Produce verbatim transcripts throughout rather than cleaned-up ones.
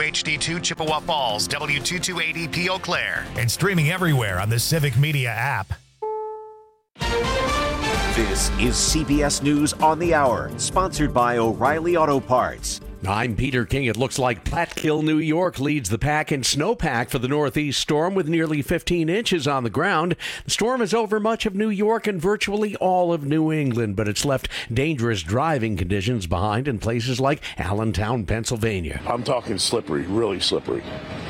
W H D two Chippewa Falls, W two two eight zero P Eau Claire. And streaming everywhere on the Civic Media app. This is C B S News on the Hour, sponsored by O'Reilly Auto Parts. I'm Peter King. It looks like Plattekill, New York leads the pack in snowpack for the northeast storm with nearly fifteen inches on the ground. The storm is over much of New York and virtually all of New England, but it's left dangerous driving conditions behind in places like Allentown, Pennsylvania. I'm talking slippery, really slippery,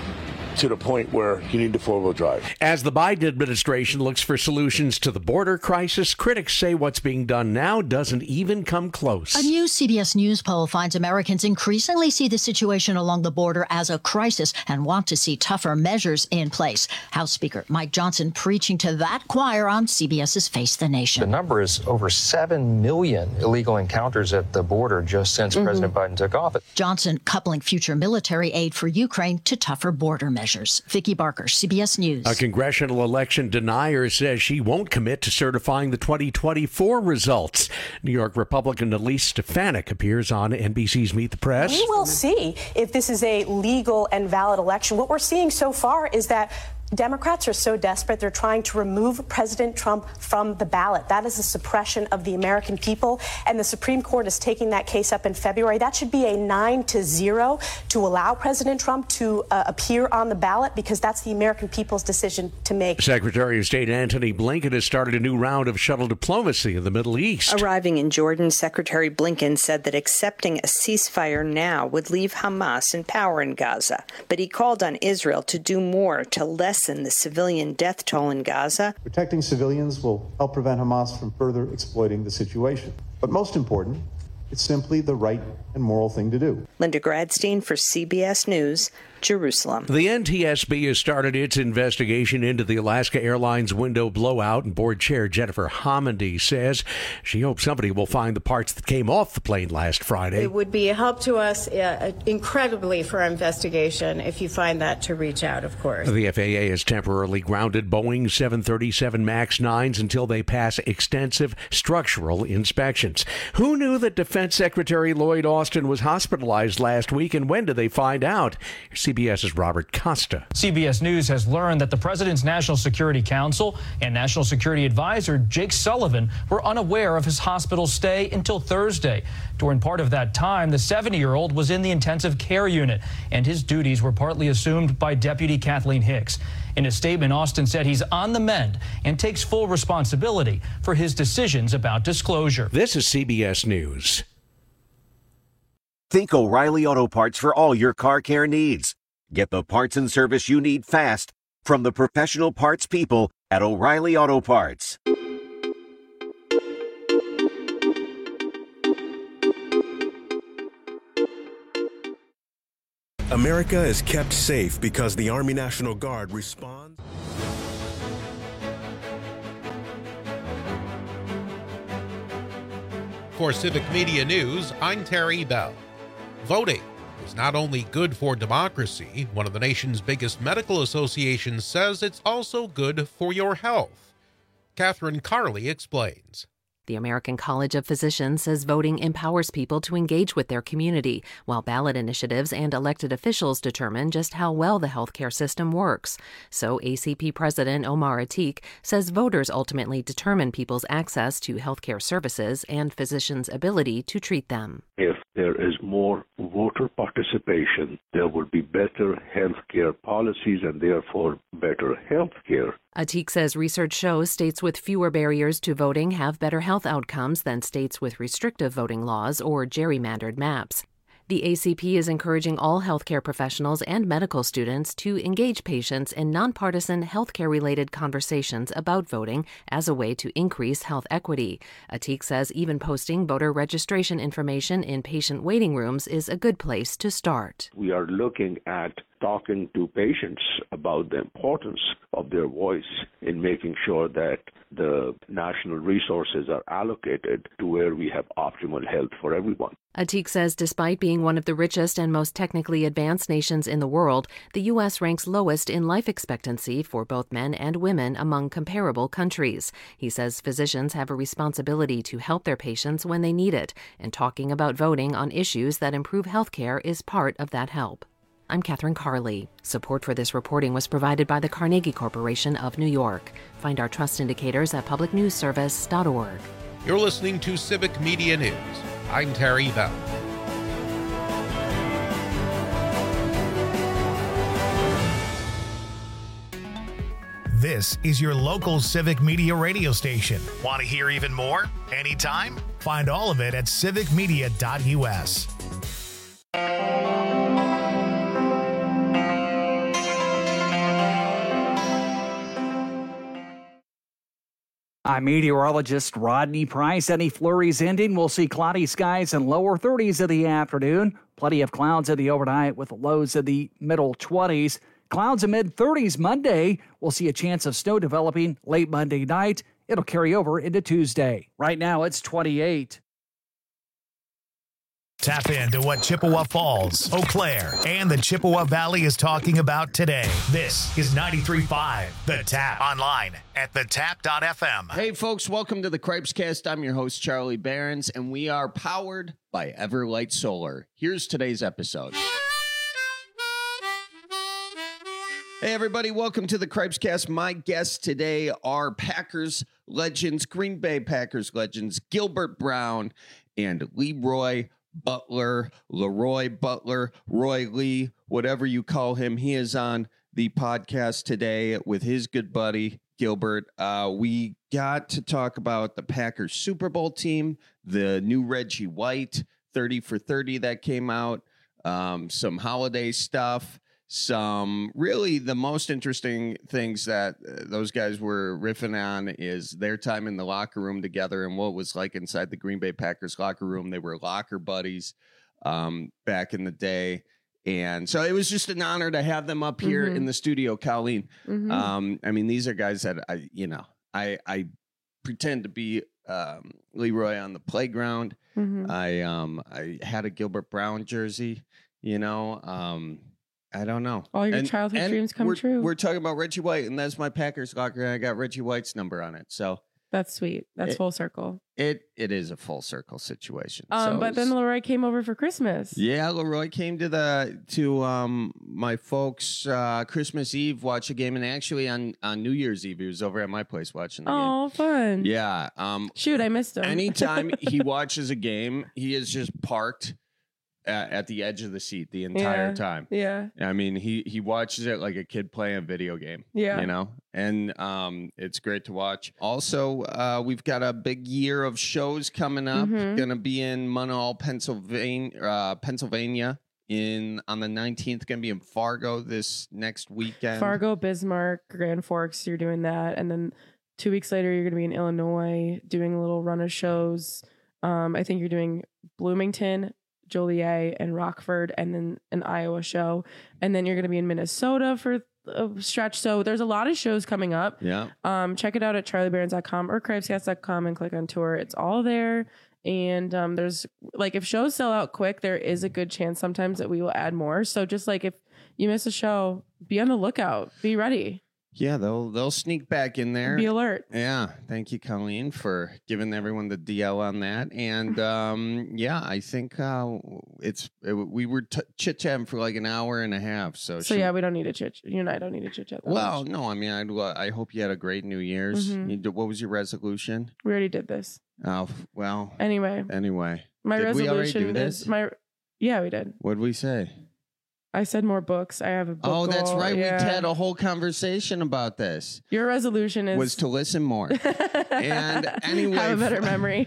to the point where you need to four-wheel drive. As the Biden administration looks for solutions to the border crisis, critics say what's being done now doesn't even come close. A new C B S News poll finds Americans increasingly see the situation along the border as a crisis and want to see tougher measures in place. House Speaker Mike Johnson preaching to that choir on CBS's Face the Nation. The number is over seven million illegal encounters at the border just since mm-hmm. President Biden took office. Johnson coupling future military aid for Ukraine to tougher border measures. Measures. Vicki Barker, C B S News. A congressional election denier says she won't commit to certifying the twenty twenty-four results. New York Republican Elise Stefanik appears on N B C's Meet the Press. We will see if this is a legal and valid election. What we're seeing so far is that Democrats are so desperate, they're trying to remove President Trump from the ballot. That is a suppression of the American people, and the Supreme Court is taking that case up in February. That should be a nine to zero to allow President Trump to uh, appear on the ballot, because that's the American people's decision to make. Secretary of State Antony Blinken has started a new round of shuttle diplomacy in the Middle East. Arriving in Jordan, Secretary Blinken said that accepting a ceasefire now would leave Hamas in power in Gaza, but he called on Israel to do more to lessen the civilian death toll in Gaza. Protecting civilians will help prevent Hamas from further exploiting the situation. But most important, it's simply the right and moral thing to do. Linda Gradstein for C B S News, Jerusalem. The N T S B has started its investigation into the Alaska Airlines window blowout, and board chair Jennifer Homendy says she hopes somebody will find the parts that came off the plane last Friday. It would be a help to us uh, incredibly for our investigation if you find that, to reach out, of course. The F A A has temporarily grounded Boeing seven thirty-seven MAX nines until they pass extensive structural inspections. Who knew that Defense Secretary Lloyd Austin was hospitalized last week, and when did they find out? CBS's Robert Costa. C B S News has learned that the President's National Security Council and National Security Advisor Jake Sullivan were unaware of his hospital stay until Thursday. During part of that time, the seventy-year-old was in the intensive care unit, and his duties were partly assumed by Deputy Kathleen Hicks. In a statement, Austin said he's on the mend and takes full responsibility for his decisions about disclosure. This is C B S News. Think O'Reilly Auto Parts for all your car care needs. Get the parts and service you need fast from the professional parts people at O'Reilly Auto Parts. America is kept safe because the Army National Guard responds. For Civic Media News, I'm Terry Bell. Voting is not only good for democracy, one of the nation's biggest medical associations says it's also good for your health. Catherine Carley explains. The American College of Physicians says voting empowers people to engage with their community, while ballot initiatives and elected officials determine just how well the healthcare system works. So A C P President Omar Atiq says voters ultimately determine people's access to healthcare services and physicians' ability to treat them. If there is more voter participation, there will be better healthcare policies and therefore better healthcare. Atiq says research shows states with fewer barriers to voting have better health outcomes than states with restrictive voting laws or gerrymandered maps. The A C P is encouraging all healthcare professionals and medical students to engage patients in nonpartisan healthcare-related conversations about voting as a way to increase health equity. Atiq says even posting voter registration information in patient waiting rooms is a good place to start. We are looking at talking to patients about the importance of their voice in making sure that the national resources are allocated to where we have optimal health for everyone. Atiq says despite being one of the richest and most technically advanced nations in the world, the U S ranks lowest in life expectancy for both men and women among comparable countries. He says physicians have a responsibility to help their patients when they need it, and talking about voting on issues that improve health care is part of that help. I'm Catherine Carley. Support for this reporting was provided by the Carnegie Corporation of New York. Find our trust indicators at public news service dot org. You're listening to Civic Media News. I'm Terry Bell. This is your local Civic Media radio station. Want to hear even more? Anytime? Find all of it at civic media dot u s. I'm meteorologist Rodney Price. Any flurries ending, we'll see cloudy skies and lower thirties in the afternoon. Plenty of clouds in the overnight with lows in the middle twenties. Clouds in mid-thirties Monday. We'll see a chance of snow developing late Monday night. It'll carry over into Tuesday. Right now, it's twenty-eight. Tap into what Chippewa Falls, Eau Claire, and the Chippewa Valley is talking about today. This is ninety-three point five The Tap. Online at the tap dot f m. Hey, folks, welcome to the Cripescast. I'm your host, Charlie Behrens, and we are powered by Everlight Solar. Here's today's episode. Hey, everybody, welcome to the Cripescast. My guests today are Packers legends, Green Bay Packers legends, Gilbert Brown and Leroy Butler, Leroy Butler, Roy Lee, whatever you call him. He is on the podcast today with his good buddy, Gilbert. Uh, we got to talk about the Packers Super Bowl team, the new Reggie White, thirty for thirty that came out, um, some holiday stuff. Some really the most interesting things that uh, those guys were riffing on is their time in the locker room together and what it was like inside the Green Bay Packers locker room. They were locker buddies um, back in the day. And so it was just an honor to have them up here mm-hmm. in the studio, Colleen. Mm-hmm. Um, I mean, these are guys that I, you know, I, I pretend to be um, Leroy on the playground. Mm-hmm. I, um, I had a Gilbert Brown jersey, you know, um, I don't know. All your and, childhood and dreams come we're, true. We're talking about Reggie White, and that's my Packers locker, and I got Reggie White's number on it. So that's sweet. That's it, full circle. It It is a full circle situation. Um, so but then Leroy came over for Christmas. Yeah, Leroy came to the to um my folks' uh, Christmas Eve, watch a game, and actually on, on New Year's Eve, he was over at my place watching the oh, game. Oh, fun. Yeah. Um, Shoot, I missed him. Anytime he watches a game, he is just parked At, at the edge of the seat the entire yeah, time. Yeah. I mean, he, he watches it like a kid playing a video game. Yeah. You know, and um, it's great to watch. Also, uh, we've got a big year of shows coming up. Mm-hmm. Going to be in Munhall, Pennsylvania, uh, Pennsylvania in on the nineteenth. Going to be in Fargo this next weekend. Fargo, Bismarck, Grand Forks, you're doing that. And then two weeks later, you're going to be in Illinois doing a little run of shows. Um, I think you're doing Bloomington, Joliet, and Rockford, and then an Iowa show. And then you're going to be in Minnesota for a stretch. So there's a lot of shows coming up. Yeah. Um, check it out at charlie behrens dot com or cripescast dot com and click on tour. It's all there. And um, there's like, if shows sell out quick, there is a good chance sometimes that we will add more. So just like if you miss a show, be on the lookout. Be ready. Yeah, they'll they'll sneak back in there. Be alert. Yeah, thank you, Colleen, for giving everyone the D L on that. And um, yeah, I think uh, it's it, we were t- chit chatting for like an hour and a half. So so she, yeah, we don't need to chit. You and I don't need to chit chat. Well, much. no, I mean, I I hope you had a great New Year's. Mm-hmm. You did, what was your resolution? We already did this. Oh well. Anyway. Anyway. My did resolution we already do this? is my. Yeah, we did. What did we say? I said more books. I have a book. Oh, that's goal. right. Yeah. We had a whole conversation about this. Your resolution is was to listen more. And anyway, have a better memory.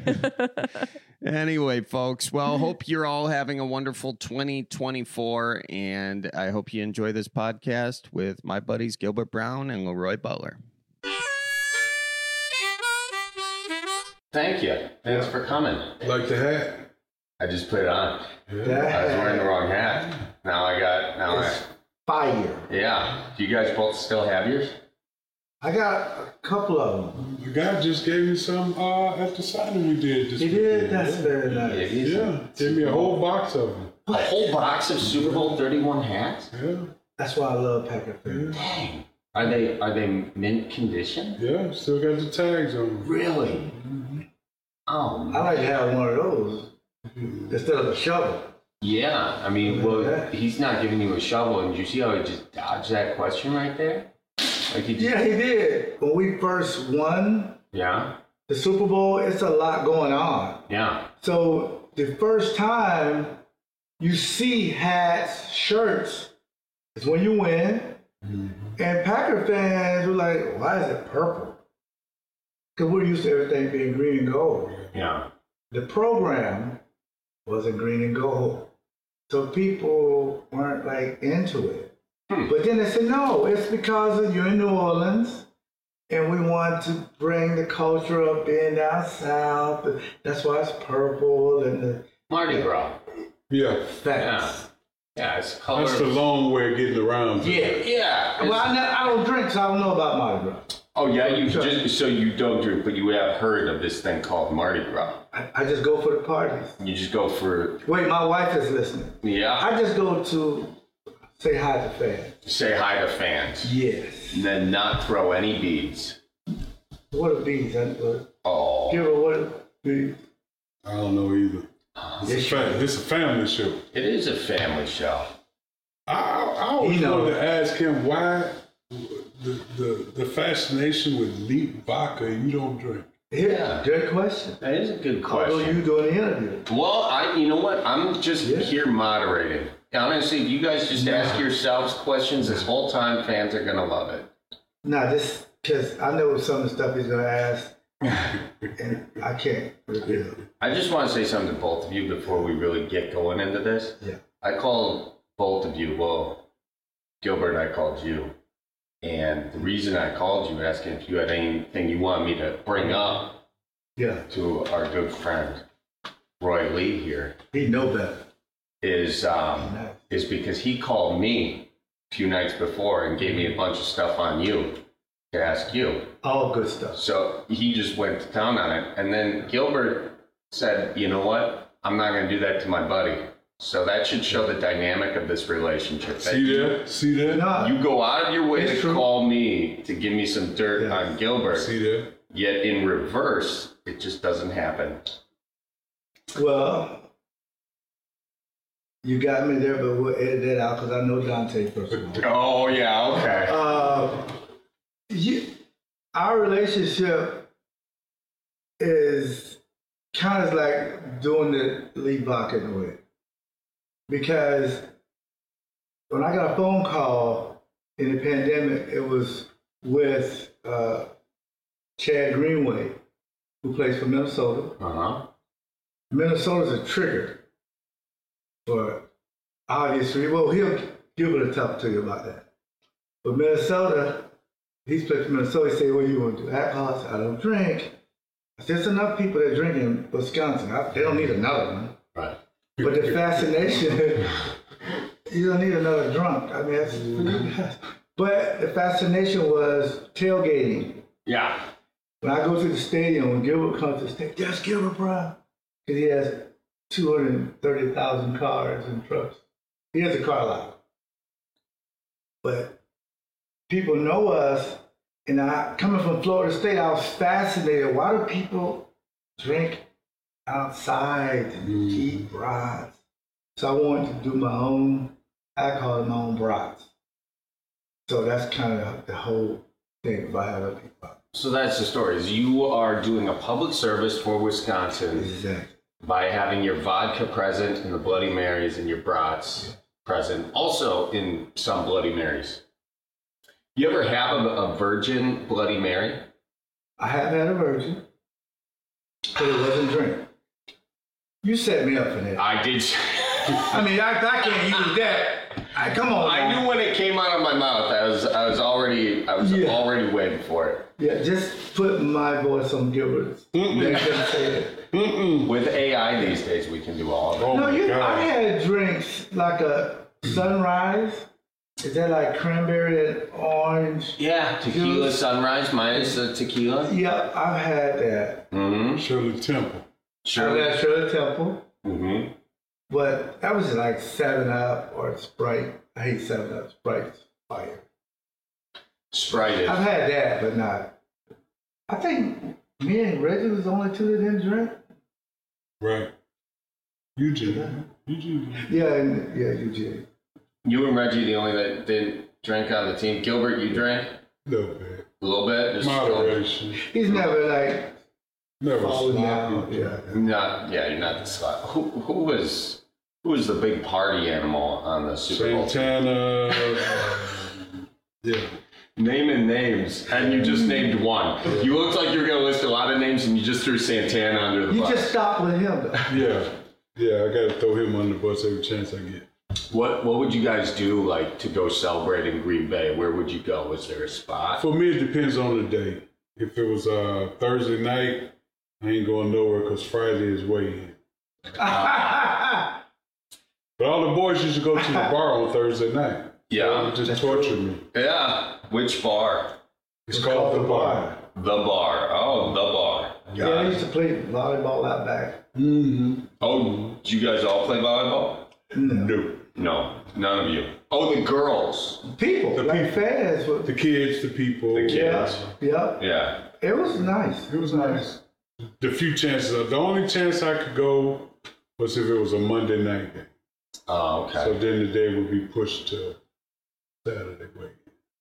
Anyway, folks, well, hope you're all having a wonderful twenty twenty-four, and I hope you enjoy this podcast with my buddies Gilbert Brown and Leroy Butler. Thank you. Thanks for coming. Like the hat? I just put it on. Yeah. I was wearing the wrong hat. Now I got, now it's I. Fire. Yeah. Do you guys both still have yours? I got a couple of them. The guy just gave me some uh, at the signing we did. This he did? That's yeah. very nice. Yeah. Gave me a whole box of them. A whole box of Super Bowl thirty-one hats? Yeah. That's why I love Packer fans. Dang. Are they, are they mint condition? Yeah. Still got the tags on them. Really? Mm-hmm. Oh, man. I like to have one of those instead of a shovel. Yeah, I mean, well, he's not giving you a shovel, and you see how he just dodged that question right there? Like he just... Yeah, he did. When we first won yeah. the Super Bowl, it's a lot going on. Yeah. So the first time you see hats, shirts, is when you win. Mm-hmm. And Packer fans were like, why is it purple? Because we're used to everything being green and gold. Yeah. The program wasn't green and gold. So people weren't like into it. Hmm. But then they said, no, it's because of you're in New Orleans and we want to bring the culture of being down south. That's why it's purple and the Mardi Gras. Yeah. Facts. Yeah. Yeah, it's colors. That's the long way of getting around. Yeah, yeah. Well, I, I don't drink, so I don't know about Mardi Gras. Oh, yeah, you just so you don't drink, but you have heard of this thing called Mardi Gras. I, I just go for the parties. You just go for... Wait, my wife is listening. Yeah? I just go to say hi to fans. Say hi to fans. Yes. And then not throw any beads. What are beads? Oh. Give her what are beads? I don't know either. It's a, fa- it's a family show. It is a family show. I, I always wanted to ask him why the, the the fascination with Leap vodka you don't drink. Yeah, good question. That is a good question. Although you doing the interview. Well, I, you know what? I'm just yeah. here moderating. Honestly, if you guys just nah. ask yourselves questions this whole time, fans are gonna love it. Nah, this because I know some of the stuff he's gonna ask. And I can't reveal. I just want to say something to both of you before we really get going into this. Yeah. I called both of you, well, Gilbert, I called you. And the reason I called you asking if you had anything you want me to bring up yeah. to our good friend, Roy Lee here. He know better. Is, um, nice. is because he called me a few nights before and gave me a bunch of stuff on you. To ask you. All good stuff. So he just went to town on it. And then Gilbert said, you know what? I'm not going to do that to my buddy. So that should show the dynamic of this relationship. See that? that? See that? No, you go out of your way to true. call me to give me some dirt yes. on Gilbert. See that? Yet in reverse, it just doesn't happen. Well, you got me there, but we'll edit that out because I know Dante first of all. Oh, yeah, okay. Uh, You, our relationship is kind of like doing the lead vodka in a way. Because when I got a phone call in the pandemic, it was with uh, Chad Greenway, who plays for Minnesota. Uh-huh. Minnesota's a trigger for obvious reasons. Well, he'll Gilbert will talk to you about that. But Minnesota... He's played for Minnesota. He said, what do you want to do? Alcohol? I said, I don't drink. I said, there's enough people that drink in Wisconsin. I, they don't need another one. Right. But the fascination, you don't need another drunk. I mean, that's mm-hmm. But the fascination was tailgating. Yeah. When I go to the stadium, when Gilbert comes to the stadium, yes, Gilbert Brown. Because he has two hundred thirty thousand cars and trucks. He has a car lot. But people know us, and I, coming from Florida State, I was fascinated. Why do people drink outside and mm. eat brats? So I wanted to do my own alcohol and my own brats. So that's kind of the whole thing about having people. So that's the story. Is you are doing a public service for Wisconsin exactly. by having your vodka present in the Bloody Marys and your brats yeah. present, also in some Bloody Marys. You ever have a, a virgin Bloody Mary? I have had a virgin, but it wasn't drink. You set me up for that. I did. I mean, I, I can't use that. I, come on. I man. knew when it came out of my mouth. I was, I was already, I was yeah. already waiting for it. Yeah, just put my voice on Gilbert's. They couldn't say it. Mm-mm. With A I these days, we can do all of it. Oh no, you. God. I had drinks like a sunrise. Is that like cranberry and orange? Yeah, tequila juice? Sunrise minus the tequila. Yeah, I've had that. Mm-hmm. Shirley Temple. Shirley. I've had Shirley Temple. Mm-hmm. But that was like seven up or Sprite. I hate seven up. Sprite's fire. Sprite is. I've had that, but not. I think me and Reggie was the only two that didn't drink. Right. You did. Eugene. Yeah, and, yeah, Eugene. You and Reggie, the only that didn't drink on the team. Gilbert, you drank? A little bit. A little bit? Just Moderation. He's never like never falling sloppy. down. Yeah. Not, yeah, you're not the slot. Who, who was who was the big party animal on the Super Bowl? Santana. yeah. Naming names, and you just named one. You looked like you were going to list a lot of names, and you just threw Santana under the You bus. just stop with him, though. Yeah. Yeah, I got to throw him under the bus every chance I get. What What would you guys do, like, to go celebrate in Green Bay? Where would you go? Was there a spot? For me, it depends on the day. If it was uh, Thursday night, I ain't going nowhere because Friday is weigh-in. Uh, but all the boys used to go to the bar on Thursday night. Yeah. They would just torture me. Yeah. Which bar? It's, it's called, called The Bar. The Bar. Oh, The Bar. Yeah, I used to play volleyball out back. Mm-hmm. Oh, did you guys all play volleyball? No. No, none of you. Oh, the girls. People, the like people. fans. The kids, the people. The kids. Yeah. Yeah. It was nice. It was nice. The few chances, the only chance I could go was if it was a Monday night game. Oh, okay. So then the day would be pushed to Saturday week.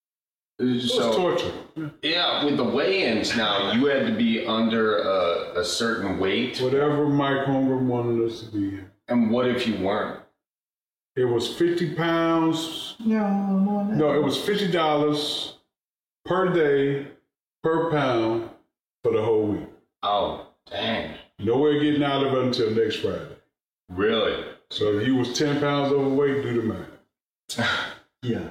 So, it was torture. Yeah. yeah, with the weigh-ins now, you had to be under a, a certain weight. Whatever Mike Holmgren wanted us to be. And what if you weren't? It was fifty pounds. No, more than that. No, it was fifty dollars per day, per pound for the whole week. Oh, dang. Nowhere getting out of it until next Friday. Really? So if you was ten pounds overweight, do the math. Yeah.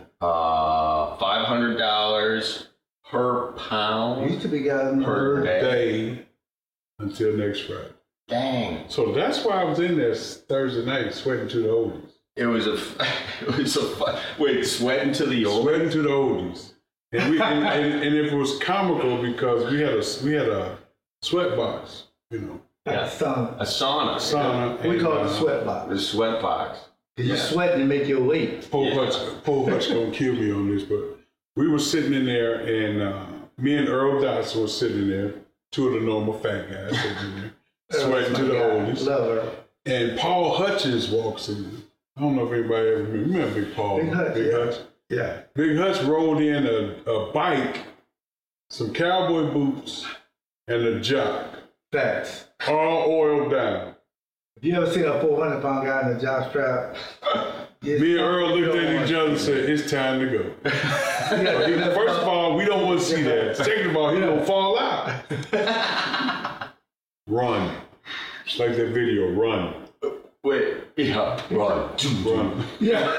Uh, five hundred dollars per pound. Used to be guys per day. day until next Friday. Dang. So that's why I was in there Thursday night sweating to the oldies. It was a, it was a, wait, sweating to the oldies? Sweating to the oldies. And, we, and, and, and it was comical because we had a, we had a sweat box, you know. Yeah. A sauna. A sauna. Sauna. We and, call it uh, a sweat box. The sweat box. Because yeah. you're sweating to make your weight. Paul yeah. Hutch, Paul Hutch gonna kill me on this, but we were sitting in there, and uh, me and Earl Dotson was sitting there, two of the normal fat guys sitting in there, sweating to the oldies. Love her. And Paul Hutchins walks in. I don't know if anybody ever remember, remember Big Paul. Big Hutch. Big Yeah. Hutch. yeah. Big Hutch rolled in a, a bike, some cowboy boots, and a jock. Facts. All oiled down. You ever seen a four hundred pound guy in a jock strap? Yes, me and Earl looked at each other and said, it's time to go. Yeah, first of all, we don't want to see that. Second of all, he don't fall out. Run. It's like that video, run. Wait, yeah, run. Run. Yeah.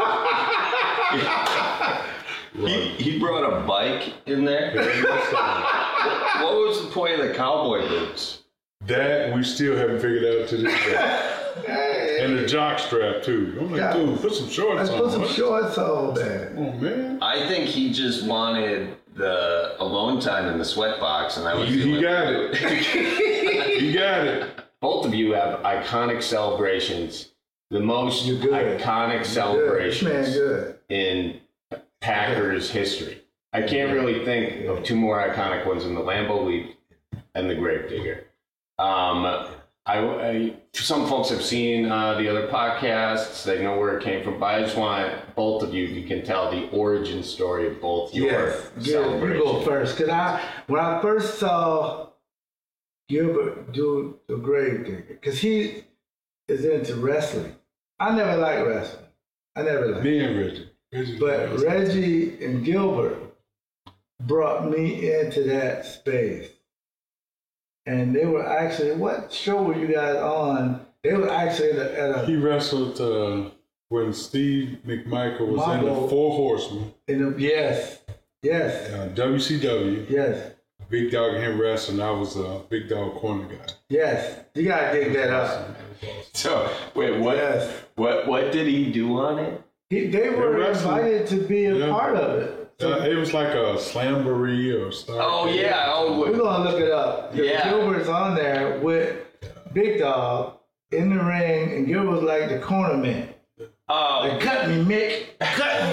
he, he brought a bike in there? what, what was the point of the cowboy boots? That we still haven't figured out to this day. And the jock strap too. I'm like, Yeah. dude, put some shorts Let's on. put some What? shorts on, man. Oh man. I think he just wanted the alone time in the sweat box, and I was. He, he doing got it. He got it. Both of you have iconic celebrations. The most You're good. iconic Good. celebrations Man, good. in Packers history. I can't really think of two more iconic ones than the Lambeau Leap and the Gravedigger. Um, I, I, some folks have seen uh, the other podcasts. They know where it came from. But I just want both of you, if you can tell the origin story of both your Yes. Yeah, you celebrations. go first. Cause I, when I first saw Gilbert do the Gravedigger, because he is into wrestling. I never liked wrestling. I never liked Me and Reggie. Reggie But Reggie and Gilbert brought me into that space. And they were actually, what show were you guys on? They were actually at a... At a He wrestled uh, when Steve McMichael was in Marvel. the Four Horsemen. in the, yes, yes, Uh, W C W. yes, Big Dog and him wrestling. I was a Big Dog corner guy. yes. You gotta dig that up. So, wait, what, Yes. what, what did he do on it? He, they were wrestling. invited to be a Yeah. part of it. Uh, it was like a slamboree or stuff. Oh, yeah. Oh, We're what- gonna look it up. Yeah. Gilbert's on there with Big Dog in the ring, and Gilbert's like the corner man. oh, Like, cut me, Mick. Cut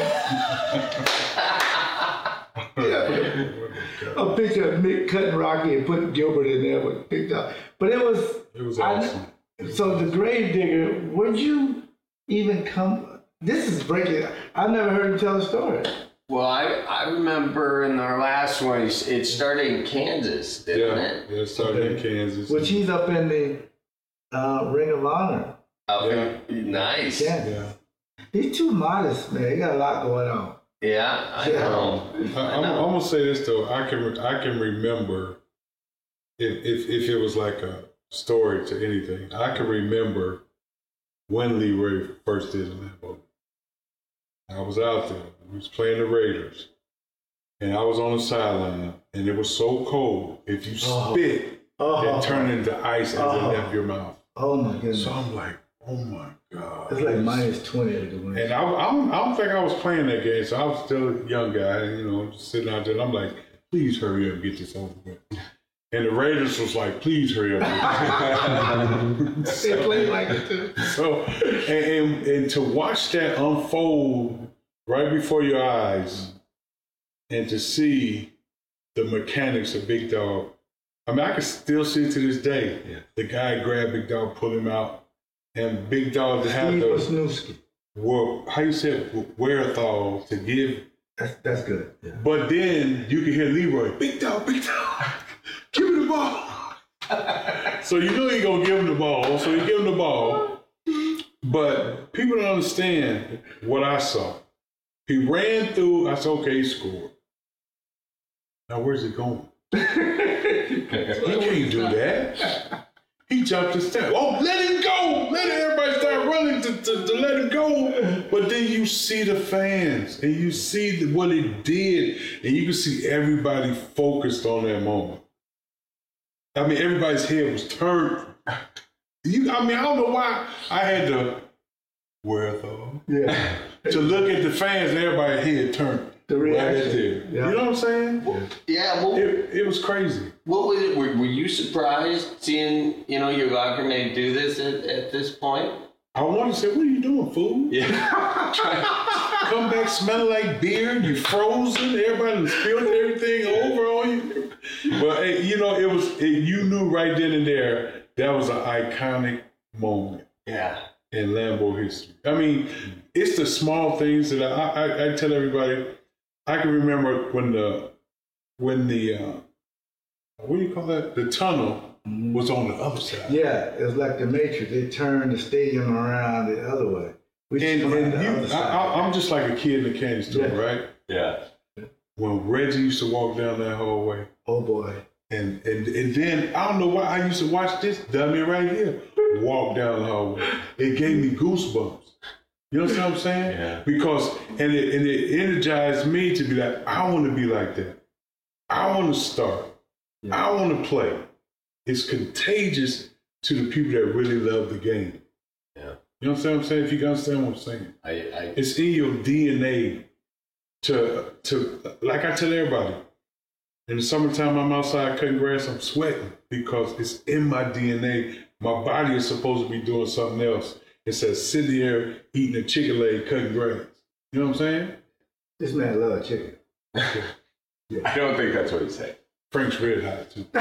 me. Yeah. A picture of Mick cutting Rocky and putting Gilbert in there with Big Dog. But it was. It was I- awesome. so the Gravedigger, would you even come? This is breaking. I've never heard him tell a story. Well, I, I remember in our last one, it started in Kansas, didn't yeah, it? Yeah, it started okay. in Kansas. Which he's up in the uh, Ring of Honor. Okay, yeah. Nice. Yeah. He's too modest, man. He got a lot going on. Yeah, I know. I, I'm, I'm gonna say this though. I can I can remember if, if if it was like a story to anything. I can remember when Leroy first did in that boat. I was out there. We was playing the Raiders, and I was on the sideline, and it was so cold. If you Oh. spit, Oh. it turned into ice as Oh. it left your mouth. Oh my goodness. So I'm like, oh my God. It's like minus twenty at the win. And I, I, don't, I don't think I was playing that game, so I was still a young guy, you know, just sitting out there. And I'm like, please hurry up and get this over with. And the Raiders was like, please hurry up. They played like it too. So, and, and, and to watch that unfold right before your eyes and to see the mechanics of Big Dog. I mean, I can still see it to this day. Yeah. The guy grabbed Big Dog, pulled him out, and Big Dog to have the, well, how you say it, wherewithal to give. That's, that's good. Yeah. But then you can hear Leroy, Big Dog, Big Dog, give me the ball. So you know you're going to give him the ball, so you give him the ball. But people don't understand what I saw. He ran through, I said, okay, he scored. Now where's he going? He can't do that. He jumped the step. Oh, let him go. Let everybody start running to, to, to let him go. But then you see the fans and you see the, what it did. And you can see everybody focused on that moment. I mean, everybody's head was turned. You, I mean, I don't know why I had to, wherewithal, yeah, to look at the fans and everybody's head turned. The reaction. Right there. Yeah. You know what I'm saying? Well, yeah. Well, it, it was crazy. What was it? Were, were you surprised seeing, you know, your locker mate do this at, at this point? I wanted to say, what are you doing, fool? Yeah. Come back smelling like beer, you frozen, everybody spilled everything over on you. Well, it, you know, it was, it, you knew right then and there, that was an iconic moment. Yeah. In Lambeau history. I mean, it's the small things that I, I, I tell everybody. I can remember when the, when the, uh, what do you call that? The tunnel was on the other side. Yeah, it was like the Matrix. They turned the stadium around the other way. We and and you, I, I, I'm just like a kid in the candy store, yeah. right? Yeah. When Reggie used to walk down that hallway. Oh boy. And, and and then I don't know why I used to watch this dummy right here walk down the hallway. It gave me goosebumps. You know what I'm saying? Yeah. Because and it and it energized me to be like, I want to be like that. I want to start. Yeah. I want to play. It's contagious to the people that really love the game. Yeah. You know what I'm saying? If you can understand what I'm saying. I, I it's in your D N A to to like I tell everybody. In the summertime, I'm outside cutting grass, I'm sweating because it's in my D N A. My body is supposed to be doing something else. It says sitting here eating a chicken leg, cutting grass. You know what I'm saying? This man loves chicken. Yeah. I don't think that's what he said. Frank's Red Hot, too.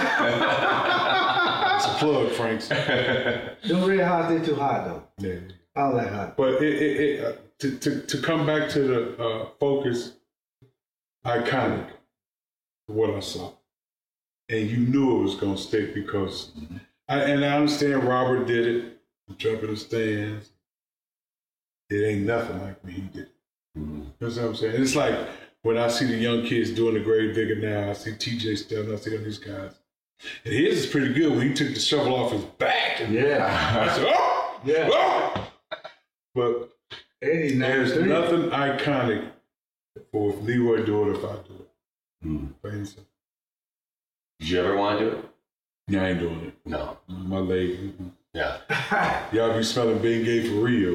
It's a plug, Frank's. Them Red Hot, they too hot, though. Yeah. I don't like hot. But it, it, it, uh, to, to, to come back to the uh, focus, iconic. What I saw, and you knew it was gonna stick because, mm-hmm. I, and I understand Robert did it, jump in the stands. It ain't nothing like when he did it. Mm-hmm. You know what I'm saying? It's like when I see the young kids doing the grave digger now. I see T J Stephens, I see all these guys, and his is pretty good when he took the shovel off his back. And yeah, I said, oh, yeah. Oh! But there's nothing iconic for if Leroy do it, if I do it. Mm. Fancy. Did you ever want to do it? Yeah, I ain't doing it. No. My leg. Mm-hmm. Yeah. Y'all be smelling Ben Gay for real.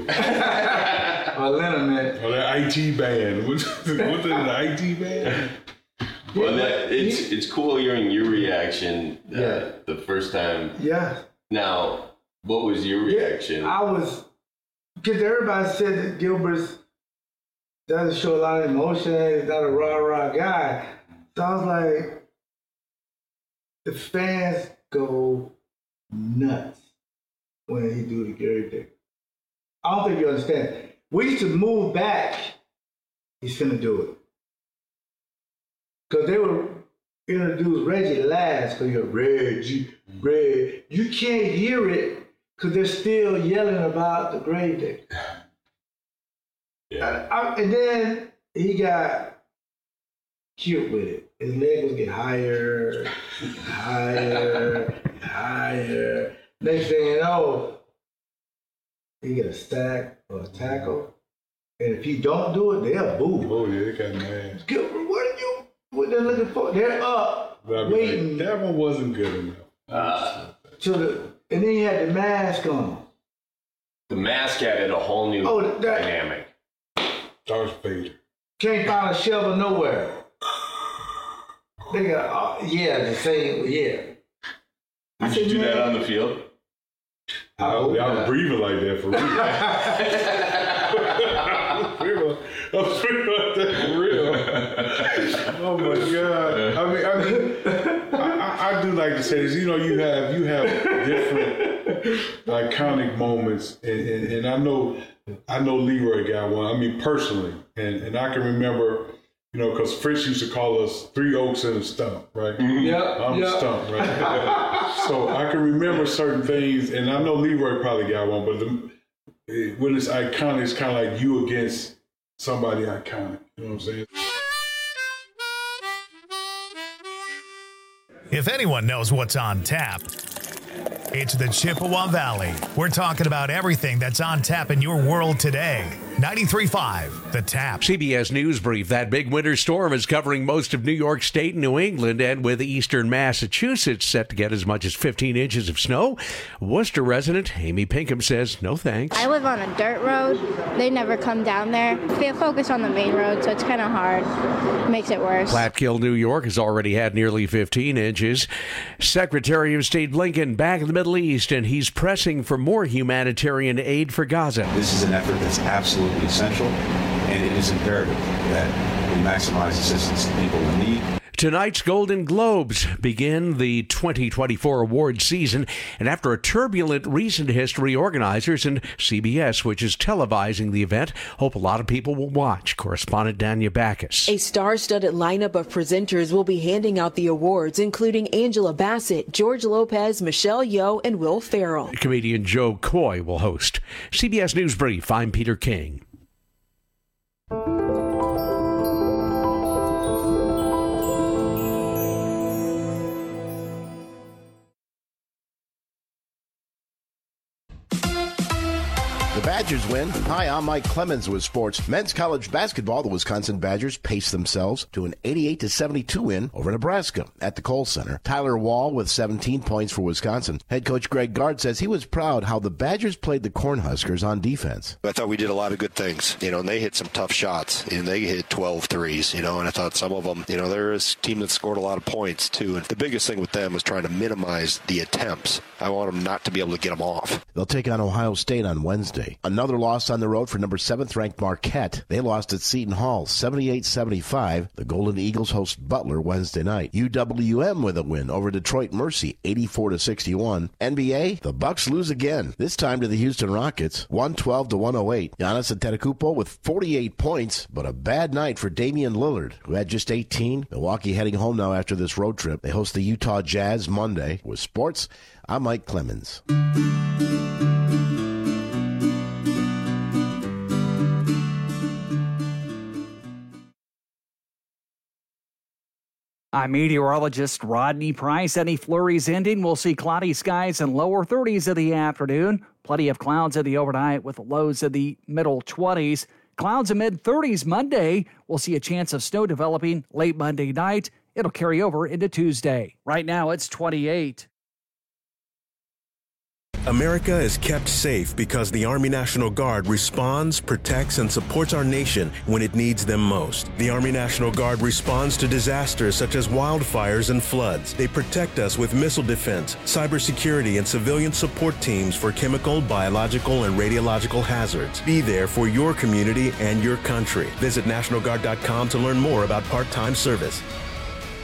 Or Leonard, man. Or that I T band. What's that, an I T band? Well, that, it's it's cool hearing your reaction uh, yeah. the first time. Yeah. Now, what was your reaction? Yeah, I was, because everybody said that Gilbert's doesn't show a lot of emotion. He's not a rah-rah guy. So I was like, the fans go nuts when he do the Gary Dick. I don't think you understand. We used to move back. He's finna do it. Because they were introduced Reggie last, because you're Reggie, Reggie. You can't hear it because they're still yelling about the grave digger. Yeah. I, I, and then he got cute with it. His leg was getting higher, higher, higher. Next thing you know, he get a sack or a tackle. And if he don't do it, they'll boo. Oh, yeah, they got mad. Gilbert, what are you, what they're looking for? They're up, waiting. Like, that one wasn't good enough. Uh, so the, and then he had the mask on. The mask added a whole new oh, that, dynamic. Darth Vader. Can't find a shovel nowhere. They got, uh, yeah, the same, yeah. Did I you said, do that on the field? I, I was breathing like that for real. I was breathing like that for real. Oh my God! I mean, I mean, I, I, I do like to say this. You know, you have you have different iconic moments, and, and, and I know I know Leroy got one. I mean, personally, and and I can remember. You know, because Fritz used to call us three oaks and a stump, right? Yeah, I'm yep. a stump, right? So I can remember certain things, and I know Leroy probably got one, but the, when it's iconic, it's kind of like you against somebody iconic. You know what I'm saying? If anyone knows what's on tap, it's the Chippewa Valley. We're talking about everything that's on tap in your world today. ninety-three point five, The Tap. C B S News Brief. That big winter storm is covering most of New York State and New England, and with eastern Massachusetts set to get as much as fifteen inches of snow. Worcester resident Amy Pinkham says no thanks. I live on a dirt road. They never come down there. They focus on the main road, so it's kind of hard. It makes it worse. Platkill, New York has already had nearly fifteen inches. Secretary of State Blinken back in the Middle East, and he's pressing for more humanitarian aid for Gaza. This is an effort that's absolutely essential, and it is imperative that we maximize assistance to people in need. Tonight's Golden Globes begin the twenty twenty-four award season, and after a turbulent recent history, organizers and C B S, which is televising the event, hope a lot of people will watch. Correspondent Danya Backus. A star-studded lineup of presenters will be handing out the awards, including Angela Bassett, George Lopez, Michelle Yeoh, and Will Ferrell. Comedian Joe Coy will host. C B S News Brief, I'm Peter King. Badgers win. Hi, I'm Mike Clemens with sports. Men's college basketball, the Wisconsin Badgers paced themselves to an eighty-eight to seventy-two win over Nebraska at the Kohl Center. Tyler Wall with seventeen points for Wisconsin. Head coach Greg Gard says he was proud how the Badgers played the Cornhuskers on defense. I thought we did a lot of good things, you know, and they hit some tough shots, and they hit twelve threes, you know, and I thought some of them, you know, there is a team that scored a lot of points too, and the biggest thing with them was trying to minimize the attempts. I want them not to be able to get them off. They'll take on Ohio State on Wednesday. Another loss on the road for number seventh ranked Marquette. They lost at Seton Hall seventy-eight seventy-five. The Golden Eagles host Butler Wednesday night. U W M with a win over Detroit Mercy eighty-four to sixty-one. N B A, the Bucks lose again, this time to the Houston Rockets one twelve to one oh eight. Giannis Antetokounmpo with forty-eight points, but a bad night for Damian Lillard, who had just eighteen. Milwaukee heading home now after this road trip. They host the Utah Jazz Monday. With sports, I'm Mike Clemens. I'm meteorologist Rodney Price. Any flurries ending, we'll see cloudy skies and lower thirties in the afternoon. Plenty of clouds in the overnight with lows in the middle twenties. Clouds in mid thirties Monday. We'll see a chance of snow developing late Monday night. It'll carry over into Tuesday. Right now it's twenty-eight. America is kept safe because the Army National Guard responds, protects, and supports our nation when it needs them most. The Army National Guard responds to disasters such as wildfires and floods. They protect us with missile defense, cybersecurity, and civilian support teams for chemical, biological, and radiological hazards. Be there for your community and your country. Visit National Guard dot com to learn more about part-time service.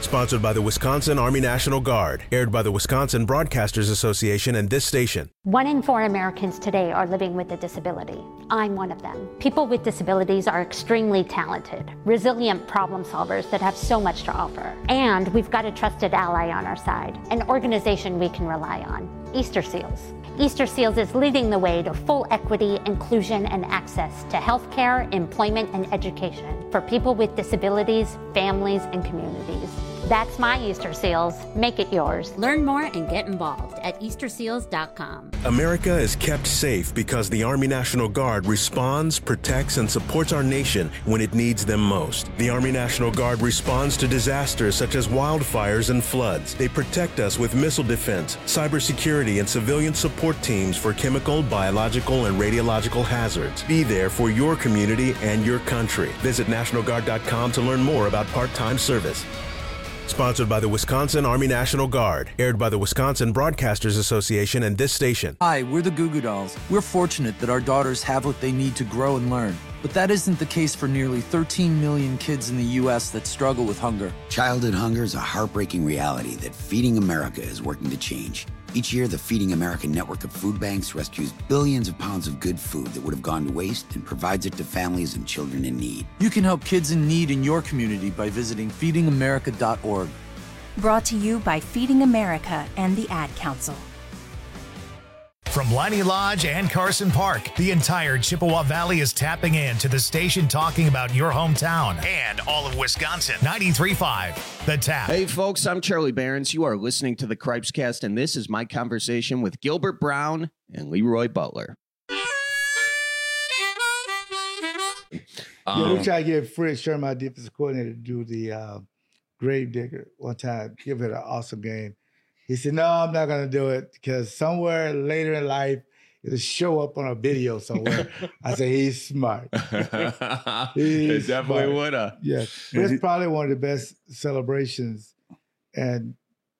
Sponsored by the Wisconsin Army National Guard. Aired by the Wisconsin Broadcasters Association and this station. One in four Americans today are living with a disability. I'm one of them. People with disabilities are extremely talented, resilient problem solvers that have so much to offer. And we've got a trusted ally on our side, an organization we can rely on, Easter Seals. Easter Seals is leading the way to full equity, inclusion, and access to healthcare, employment, and education for people with disabilities, families, and communities. That's my Easter Seals. Make it yours. Learn more and get involved at easter seals dot com. America is kept safe because the Army National Guard responds, protects, and supports our nation when it needs them most. The Army National Guard responds to disasters such as wildfires and floods. They protect us with missile defense, cybersecurity, and civilian support teams for chemical, biological, and radiological hazards. Be there for your community and your country. Visit national guard dot com to learn more about part-time service. Sponsored by the Wisconsin Army National Guard. Aired by the Wisconsin Broadcasters Association and this station. Hi, we're the Goo Goo Dolls. We're fortunate that our daughters have what they need to grow and learn. But that isn't the case for nearly thirteen million kids in the U S that struggle with hunger. Childhood hunger is a heartbreaking reality that Feeding America is working to change. Each year, the Feeding America network of food banks rescues billions of pounds of good food that would have gone to waste and provides it to families and children in need. You can help kids in need in your community by visiting feeding america dot org. Brought to you by Feeding America and the Ad Council. From Leinie Lodge and Carson Park, the entire Chippewa Valley is tapping in to the station talking about your hometown and all of Wisconsin. ninety-three point five, The Tap. Hey, folks, I'm Charlie Behrens. You are listening to the Cripescast, and this is my conversation with Gilbert Brown and Leroy Butler. Um, yeah, we tried to get Fred Sherman, our defensive coordinator, to do the uh, Grave Digger one time, give it an awesome game. He said, no, I'm not going to do it because somewhere later in life, it'll show up on a video somewhere. I said, he's smart. He's it definitely smart. would have. Yeah. But it's probably one of the best celebrations and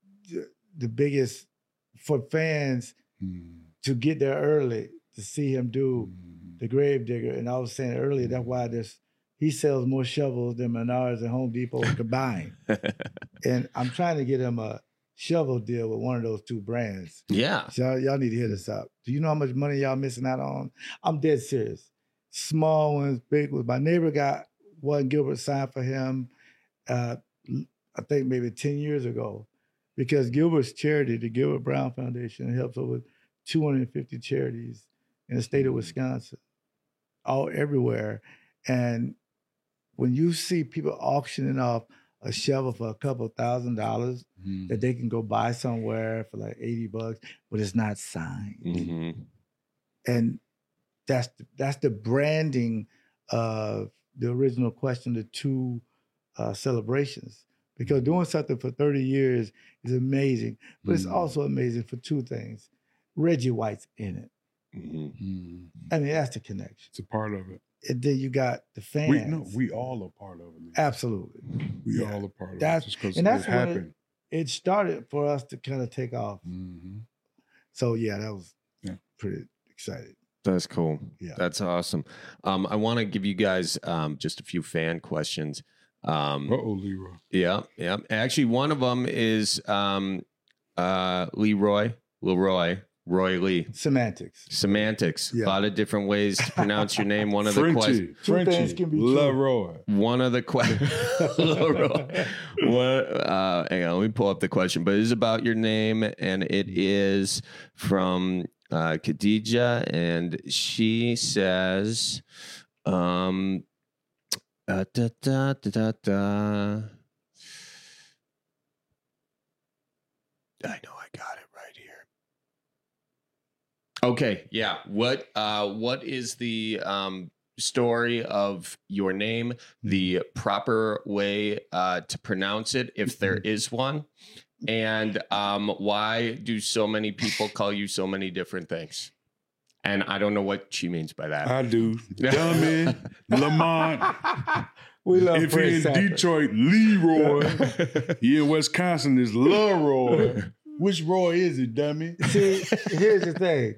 the biggest for fans mm. to get there early to see him do mm. the Grave Digger. And I was saying earlier, that's why there's he sells more shovels than Menards and Home Depot combined. And I'm trying to get him a shovel deal with one of those two brands. Yeah. So y'all, y'all need to hit us up. Do you know how much money y'all missing out on? I'm dead serious. Small ones, big ones. My neighbor got one Gilbert signed for him, uh, I think maybe ten years ago, because Gilbert's charity, the Gilbert Brown Foundation, helps over two hundred fifty charities in the state of Wisconsin, all everywhere. And when you see people auctioning off a shovel for a couple thousand dollars mm-hmm. that they can go buy somewhere for like eighty bucks, but it's not signed. Mm-hmm. And that's the, that's the branding of the original question, the two uh, celebrations. Because doing something for thirty years is amazing, but mm-hmm. it's also amazing for two things. Reggie White's in it. Mm-hmm. I mean, that's the connection. It's a part of it. And then you got the fans. We, no, we all are part of it. Absolutely. We yeah. all are part of that's, it just because it happened. When it, it started for us to kind of take off. Mm-hmm. So, yeah, that was yeah. pretty exciting. That's cool. Yeah. That's awesome. Um, I want to give you guys um, just a few fan questions. Um, Uh-oh, Leroy. Yeah, yeah. Actually, one of them is um, uh, Leroy, Leroy. Roy Lee. Semantics. Semantics. Yeah. A lot of different ways to pronounce your name. One of Frenchie. the questions. Frenchie. Can be Leroy. One of the questions. Leroy. One, uh, hang on, let me pull up the question. But it is about your name, and it is from uh, Khadija, and she says, um, uh, da, da, da, da, da. I know I got it right here. Okay, yeah. What uh what is the um story of your name, the proper way uh to pronounce it if there is one, and um why do so many people call you so many different things? And I don't know what she means by that. I do. Dummy, Lamont. We love if you're in Sanford. Detroit, Leroy. You in Wisconsin, is Leroy. Which Roy is it, dummy? See, here's the thing.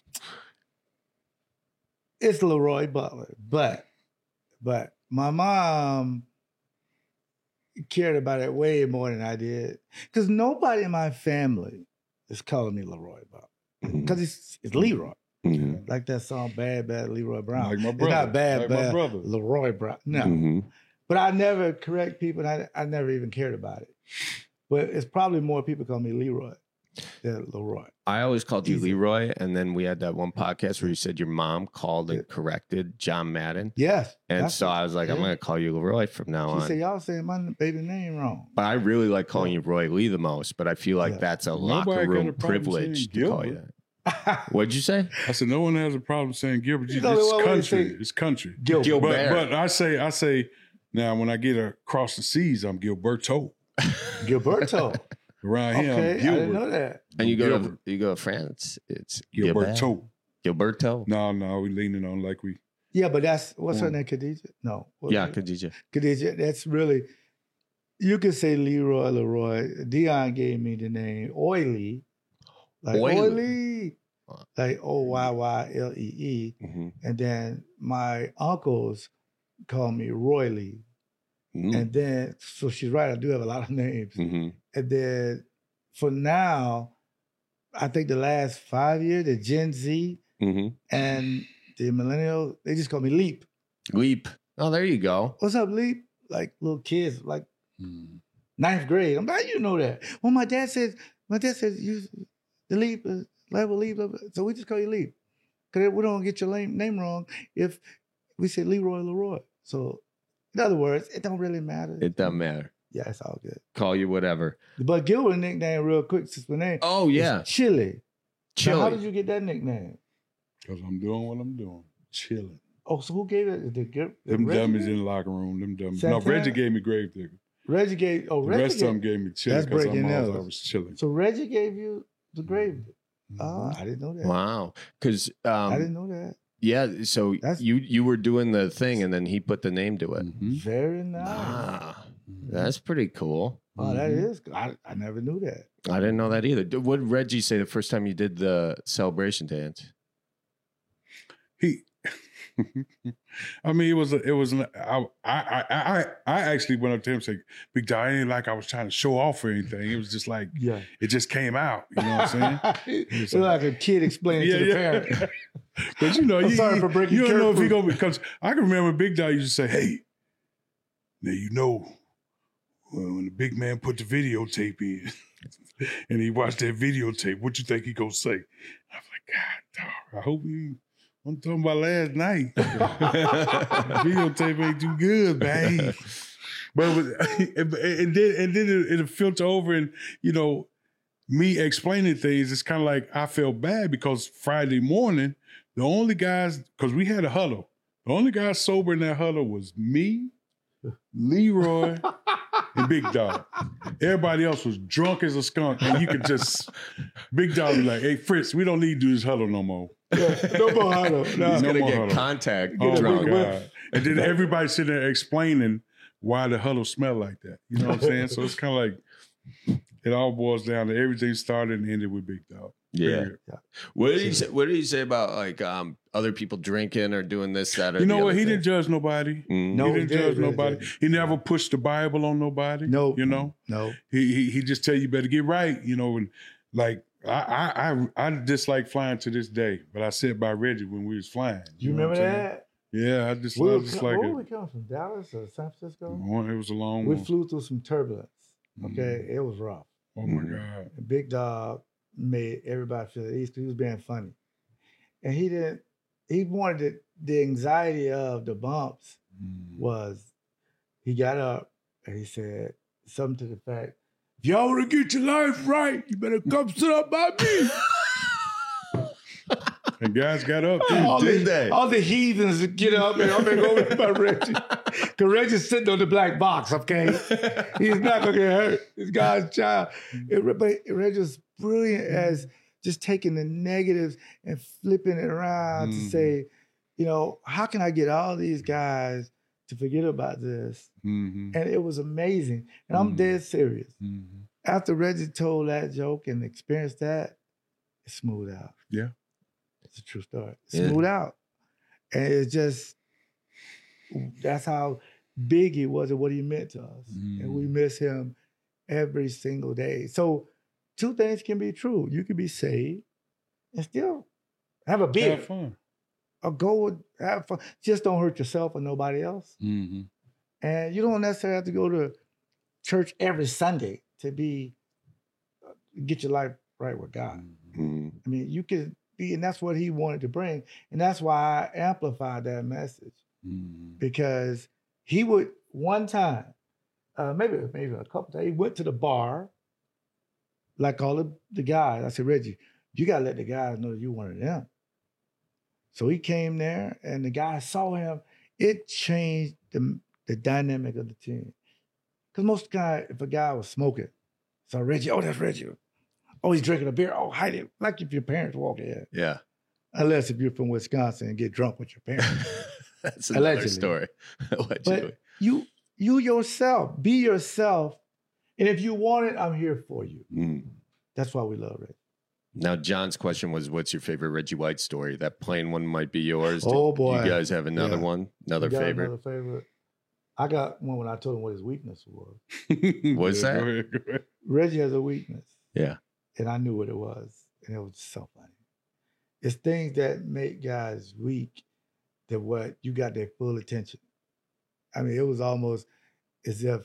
It's Leroy Butler, but but my mom, cared about it way more than I did. Because nobody in my family is calling me Leroy Bob. Because it's, it's Leroy. Mm-hmm. Like that song, Bad, Bad Leroy Brown. Like my It's brother. not Bad, Like my Bad brother. Leroy Brown. No. Mm-hmm. But I never correct people, and I, I never even cared about it. But it's probably more people call me Leroy than Leroy. I always called you Leroy, and then we had that one podcast where you said your mom called and corrected John Madden. Yes. And that's so it. I was like, I'm Yeah. going to call you Leroy from now She on. said, y'all saying my baby name wrong. But I really like calling you Roy Lee the most, but I feel like that's a Nobody locker got a room problem privilege saying to call you Gilbert. that. What'd you say? I said no one has a problem saying Gilbert. You know, It's what would you country. say? It's country. Gilbert. Gilbert. But, but I say, I say, now when I get across the seas, I'm Gilberto. Gilberto. Around here, Okay, I'm I Gilbert. didn't know that. And you go to Gilbert. you go to France, it's Gilberto. Gilbert. Gilberto. No, no, we leaning on like we. Yeah, but that's, what's her Mm. name, Khadijah? No. What's Yeah, her- Khadijah. Khadijah, that's really, you could say Leroy, Leroy. Dion gave me the name Oily. Like Oily. Oily. Like O Y Y L E E. Mm-hmm. And then my uncles call me Roy Lee. Mm. And then, so she's right, I do have a lot of names. Mm-hmm. And then for now, I think the last five years, the Gen Z Mm-hmm. and the millennials, they just call me Leap. Leap. Oh, there you go. What's up, Leap? Like little kids, like Mm. ninth grade. I'm like, you know that. Well, my dad says, my dad says, you the Leap, uh, level Leap, level. So we just call you Leap. Because we don't get your name, name wrong if we say Leroy, Leroy. So in other words, it don't really matter. It doesn't matter. Yeah, it's all good. Call you whatever. But Gilbert nickname real quick, since my name. Oh, is yeah. Chili. Chili. Now, how did you get that nickname? Because I'm doing what I'm doing. Chilling. Oh, so who gave it? The, the, the Them Reggie dummies gave? in the locker room. Them dummies. Santana? No, Reggie gave me Gravedigger. Reggie gave. Oh, The Reggie rest of them gave me chilling That's because breaking I'm always, news. I was chilling. So Reggie gave you the grave. Mm-hmm. Oh, I didn't know that. Wow. Because um, I didn't know that. yeah, so you you were doing the thing, and then he put the name to it. Mm-hmm. Very nice. Ah, that's pretty cool. Oh, that is. I, I never knew that. I didn't know that either. D- What did Reggie say the first time you did the celebration dance? He, I mean, it was, a, it was, an, I, I, I, I actually went up to him and said, Big Dog, it ain't like I was trying to show off or anything. It was just like, Yeah. it just came out. You know what I'm saying? It's like a kid explaining to the parent. Because you know, I'm you, sorry you, for breaking you don't know if he careful. gonna because I can remember Big Dog used to say, "Hey, now you know when when the big man put the videotape in, and he watched that videotape, what you think he gonna say?" I was like, "God, dog, I hope he." I'm talking about last night. Videotape ain't too good, babe. But it was, and, and then and then it, it'll filter over, and you know, me explaining things. It's kind of like I felt bad because Friday morning, the only guys, because we had a huddle, the only guy sober in that huddle was me, Leroy, and Big Dog. Everybody else was drunk as a skunk, and you could just Big Dog was like, "Hey Fritz, we don't need to do this huddle no more." Yeah, no more huddle. No. He's No gonna more get huddle. contact Oh drunk. my God. And then everybody sitting there explaining why the huddle smelled like that. You know what I'm saying? So it's kind of like it all boils down to everything started and ended with Big Dog. Yeah. Period. What did he say? What did he say about like um other people drinking or doing this, that, or You know the what? other He thing? didn't judge nobody. Mm. No, he he didn't didn't judge really nobody. judge. He never pushed the Bible on nobody. No. You know? No. He he, he just tell you better get right, you know, and like I I I, I dislike flying to this day, but I sat by Reggie when we was flying. You know remember what I'm saying? that? Yeah, I just We I were, just co- like where it. were we coming from? Dallas or San Francisco? It was a long We one. flew through some turbulence. Okay, it was rough. Oh my God. And Big Dog made everybody feel at ease because he was being funny, and he didn't. He wanted it, the anxiety of the bumps was. He got up and he said something to the fact, "If y'all want to get your life right, you better come sit up by me." And guys got up. Too. all, Did the, they? all the heathens would get up and I'm gonna go over by Reggie. Because Reggie's sitting on the black box, okay? He's not gonna get hurt. This guy's child. It, but Reggie's brilliant as just taking the negatives and flipping it around Mhm. to say, you know, how can I get all these guys to forget about this? Mm-hmm. And it was amazing. And I'm dead serious. Mm-hmm. After Reggie told that joke and experienced that, it smoothed out. Yeah. It's a true story. Yeah. Smooth out. And it's just, that's how Biggie wasn't what he meant to us. Mm. And we miss him every single day. So two things can be true. You can be saved and still have a beer. Have fun. Or go have fun. Just don't hurt yourself or nobody else. Mm-hmm. And you don't necessarily have to go to church every Sunday to be uh, get your life right with God. Mm-hmm. I mean, you can be, and that's what he wanted to bring. And that's why I amplified that message. Mm-hmm. Because he would, one time, uh, maybe maybe a couple times, he went to the bar, like all the, the guys. I said, Reggie, you got to let the guys know that you one of them. So he came there, and the guy saw him. It changed the, the dynamic of the team. Because most guys, if a guy was smoking, so Reggie, oh, that's Reggie. Oh, he's drinking a beer. Oh, hide it. Like if your parents walk in. Yeah. Unless if you're from Wisconsin and get drunk with your parents. That's another Allegedly. story. Allegedly. But you, you yourself, be yourself. And if you want it, I'm here for you. Mm. That's why we love Reggie. Now, John's question was, what's your favorite Reggie White story? That plain one might be yours. Oh, Do boy. You guys have another Yeah. one? Another You got favorite? Another favorite. I got one when I told him what his weakness was. What's Yeah, that? go ahead, go ahead. Reggie has a weakness. Yeah. And I knew what it was. And it was so funny. It's things that make guys weak that what you got their full attention. I mean, it was almost as if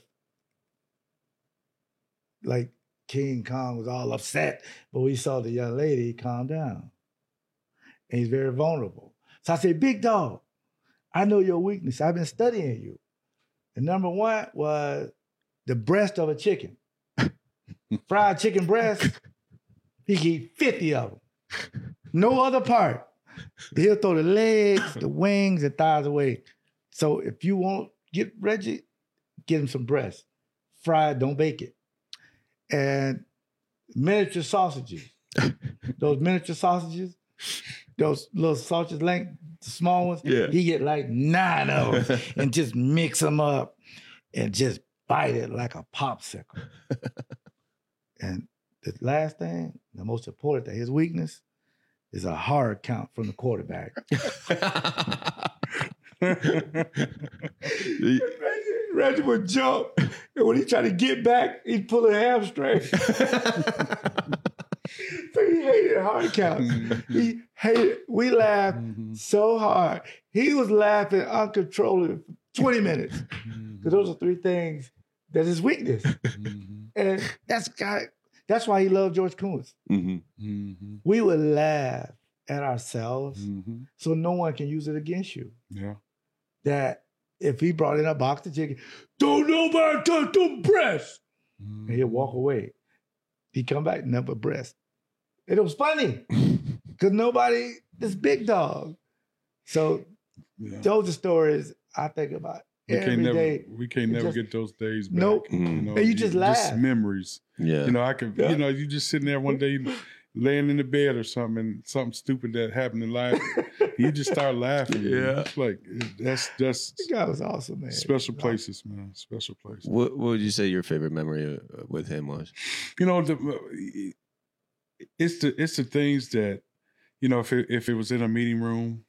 like King Kong was all upset, but we saw the young lady calm down. And he's very vulnerable. So I said, big dog, I know your weakness. I've been studying you. And number one was the breast of a chicken. Fried chicken breast, he can eat fifty of them. No other part. He'll throw the legs, the wings, and thighs away. So if you want, get Reggie, get him some breast. Fried, don't bake it. And miniature sausages. Those miniature sausages, those little sausage length, the small ones, Yeah. he get like nine of them and just mix them up and just bite it like a popsicle. And the last thing, the most important thing, his weakness is a hard count from the quarterback. Reggie, Reggie would jump, and when he tried to get back, he'd pull a hamstring. So he hated hard counts. He hated, we laughed so hard. He was laughing uncontrollably for twenty minutes. Because those are three things that is weakness. And that's guy, that's why he loved George Coons. Mm-hmm. Mm-hmm. We would laugh at ourselves Mm-hmm. so no one can use it against you. Yeah. That if he brought in a box of chicken, don't nobody touch them breasts. Mm-hmm. And he'd walk away. He'd come back, never breast. And it was funny because nobody, this big dog. So Yeah. those are stories I think about We can't every never, day. we can't It never just- get those days back. Nope. You know, And you just laugh. Just memories. Yeah. You know, I could, Yeah. you know, you just sitting there one day laying in the bed or something and something stupid that happened in life. You just start laughing. Yeah. It's like, that's, that's This guy was awesome, man. special places, man. Special places. What, what would you say your favorite memory uh, with him was? You know, the, it's the it's the things that, you know, if it, if it was in a meeting room,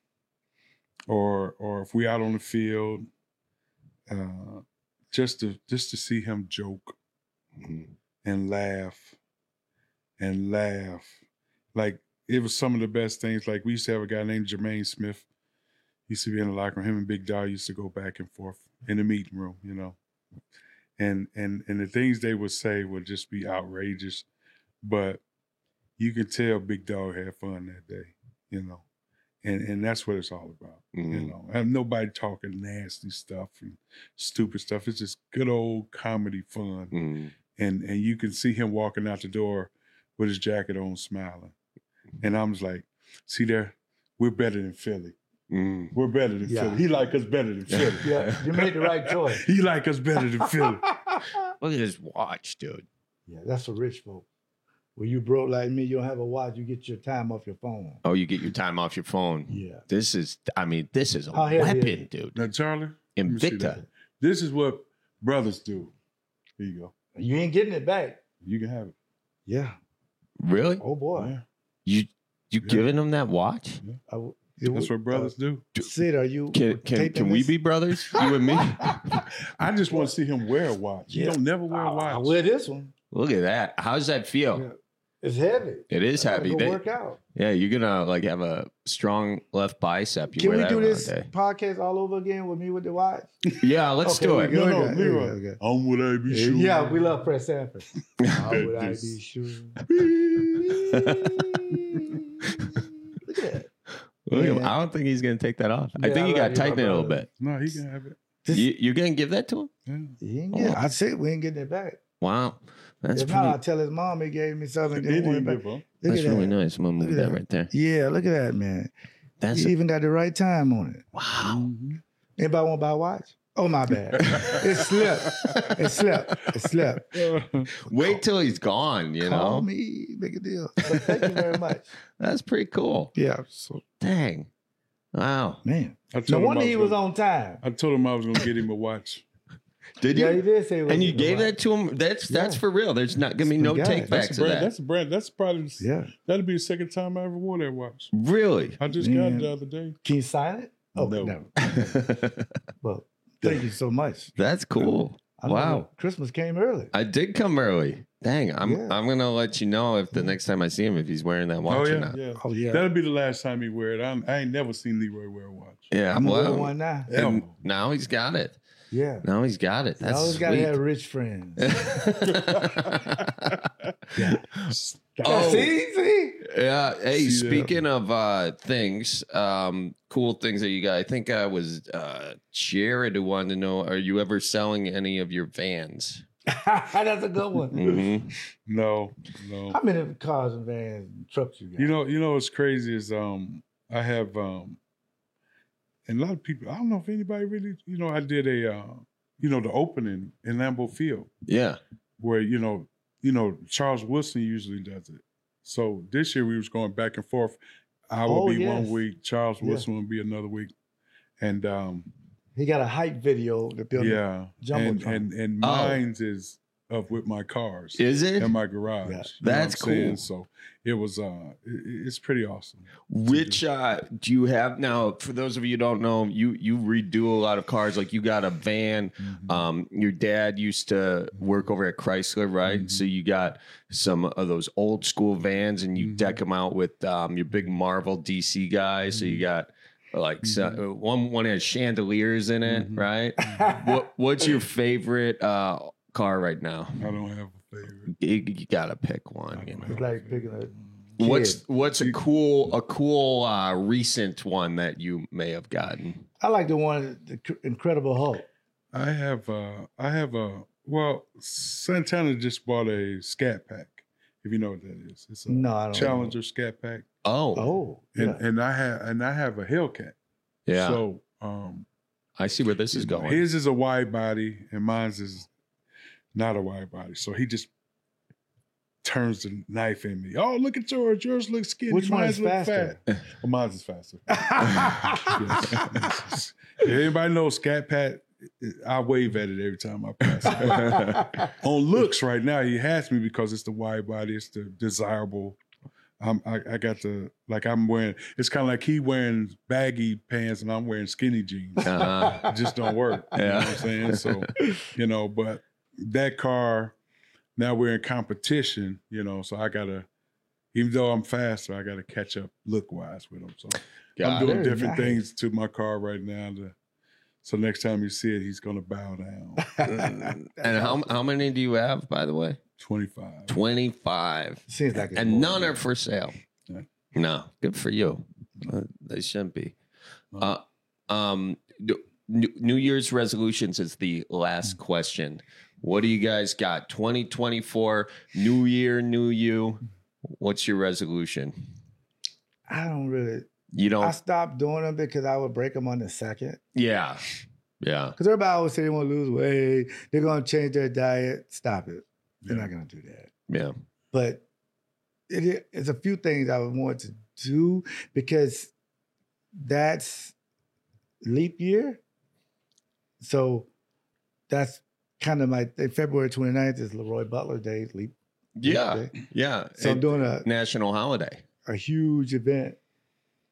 or or if we out on the field, uh, just to just to see him joke and laugh and laugh, like it was some of the best things. Like we used to have a guy named Jermaine Smith. He used to be in the locker room. Him and Big Dog used to go back and forth in the meeting room, you know. And and and the things they would say would just be outrageous, but you could tell Big Dog had fun that day, you know. And and that's what it's all about, Mm-hmm. you know. And nobody talking nasty stuff and stupid stuff. It's just good old comedy fun. Mm-hmm. And and you can see him walking out the door with his jacket on, smiling. And I'm just like, see there, we're better than Philly. Mm. We're better than Yeah. Philly. He like us better than Philly. Yeah, you made the right choice. He like us better than Philly. Look at his watch, dude. Yeah, that's for rich folk. When you broke like me, you don't have a watch, you get your time off your phone. Oh, you get your time off your phone. Yeah. This is, I mean, this is a How heavy is weapon, it? dude. Now, Charlie, let me see Invicta. that. This is what brothers do. Here you go. You ain't getting it back. You can have it. Yeah. Really? Oh boy. Yeah. You you Yeah. giving him that watch? I w- That's what brothers do. Sid, are you Can can, taping can we this? be brothers? You and me? I just want to see him wear a watch. Yeah. He don't never wear a I watch. wear this one. Look at that. How's that feel? It's heavy. It is I gotta heavy. go They- work out. Yeah, you're gonna like have a strong left bicep. You Can wear we that do around this all day. podcast all over again with me with the watch? Yeah, let's Okay, do we it. good. No, no, Okay, Leroy. okay, okay. I'm what I be sure. Yeah, we love Press Sanford. How would I This- be sure? Look at that. Look at him. Yeah. I don't think he's gonna take that off. I Yeah, think I you got like to you, my tighten it a little brother. bit. No, he can have it. You, you're gonna give that to him? Yeah. He ain't get, I said we ain't getting it back. Wow, that's if pretty. not, I'll tell his mom he gave me something. He Didn't want it didn't back. give up. Look That's at really that. nice. I'm gonna move Look at that that. right there. Yeah, look at that, man. That's You even got the right time on it. wow. Anybody want to buy a watch? Oh, my bad. It slipped. It slipped. It slipped. Wait till he's gone. You Call know, me. Big a deal. But thank you very much. that's pretty cool. Yeah. So, Dang. Wow. man. I told No him wonder I he was gonna- on time. I told him I was going to get him a watch. Did Yeah, you? he did say he was And you on gave time. that to him. That's that's Yeah. for real. There's not gonna be no That's the guy. takebacks That's of a brand. that. That's a brand. That's probably Yeah. that'll be the second time I ever wore that watch. Really? I just Man. got it the other day. Can you sign it? Oh, No. no. Well, thank you so much. That's cool. I know Wow. Christmas came early. I did come early. Dang, I'm Yeah. I'm gonna let you know if the next time I see him if he's wearing that watch Oh or yeah, not. yeah. Oh, yeah. That'll be the last time he wear it. I, I ain't never seen Leroy wear a watch. Yeah, I'm well, wearing one now. and now he's got it. Yeah. Now he's got it. I That's always got to sweet. have rich friends. Oh. See? See? Yeah. Hey, See that? speaking of uh, things, um, cool things that you got. I think I was uh, Jared who wanted to know: are you ever selling any of your vans? That's a good one. Mhm. No, no. How many cars and vans and trucks you got? You know, you know what's crazy is um I have um and a lot of people I don't know if anybody really you know I did a uh you know the opening in Lambeau Field Yeah. where you know you know Charles Wilson usually does it. So this year we was going back and forth. I would Oh, be yes. one week, Charles Yeah. Wilson would be another week, and um He got a hype video to build. yeah, and Jumbotron. and and Oh. mine's is of with my cars. Is it? in my garage? Yeah. You know That's what I'm saying? cool. So it was uh, it, it's pretty awesome. Which uh, do you have now? For those of you who don't know, you you redo a lot of cars. Like you got a van. Mm-hmm. Um, your dad used to work over at Chrysler, right? Mm-hmm. So you got some of those old school vans, and you Mm-hmm. deck them out with um, your big Marvel D C guys. So you got like so, Mm-hmm. uh, one one has chandeliers in it, right? what What's your favorite uh, car right now? I don't have a favorite. You, you gotta pick one. You know? It's like picking a What's kid. what's a cool a cool uh, recent one that you may have gotten? I like the one, the Cr- Incredible Hulk. I have uh, I have a well, Santana just bought a Scat Pack. If you know what that is, it's a No, I don't know. Challenger Scat Pack. Oh, Oh, and yeah. and I have and I have a Hellcat. yeah. So um, I see where this is going. his is a wide body and mine's is not a wide body. So he just turns the knife in me. Oh, look at yours. Yours looks skinny. Which one mine's is look faster? fat. Well, mine's is faster. Yes. If anybody knows Scat Pat, I wave at it every time I pass it. On looks right now, he has me because it's the wide body, it's the desirable. I'm, I, I got the, like I'm wearing, it's kind of like he wearing baggy pants and I'm wearing skinny jeans. Uh-huh. It just don't work. You know Yeah. what I'm saying? So, you know, but that car, now we're in competition, you know, so I got to, even though I'm faster, I got to catch up look wise with him. So Got I'm doing it. different Nice. things to my car right now. To, so next time you see it, he's going to bow down. And how how many do you have, by the way? twenty-five. Twenty-five. Seems like it's And more none than are for sale. Yeah. No, good for you. Uh, they shouldn't be. Uh, um, do- New New Year's resolutions is the last question. What do you guys got? twenty twenty-four, New Year, New You. What's your resolution? I don't really. You don't. I stopped doing them because I would break them on the second. Yeah, yeah. Because everybody always say they want to lose weight, they're going to change their diet. Stop it. They're not going to do that. Yeah. But it, it's a few things I would want to do because that's leap year. So that's kind of my February twenty-ninth is Leroy Butler Day, leap. Yeah, Day. yeah. So I'm It- doing a national holiday. a huge event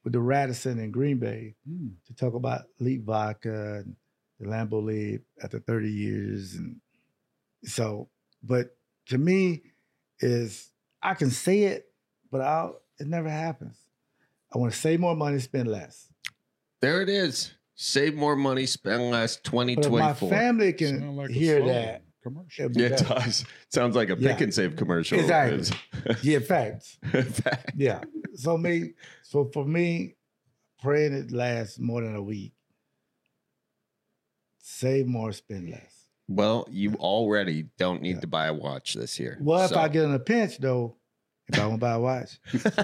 with the Radisson in Green Bay mm. to talk about Leap Vodka and the Lambeau Leap after thirty years. And so, but to me, is I can say it, but I'll, it never happens. I want to save more money, spend less. There it is. Save more money, spend less. twenty twenty-four. But if my family can like hear that. Commercial. Yeah, it does. Sounds like a pick yeah. and save commercial. Exactly. yeah, facts. Fact. Yeah. So me, so for me, praying it lasts more than a week. Save more, spend less. Well, you already don't need yeah. to buy a watch this year. Well, so. if I get in a pinch though, if I want to buy a watch,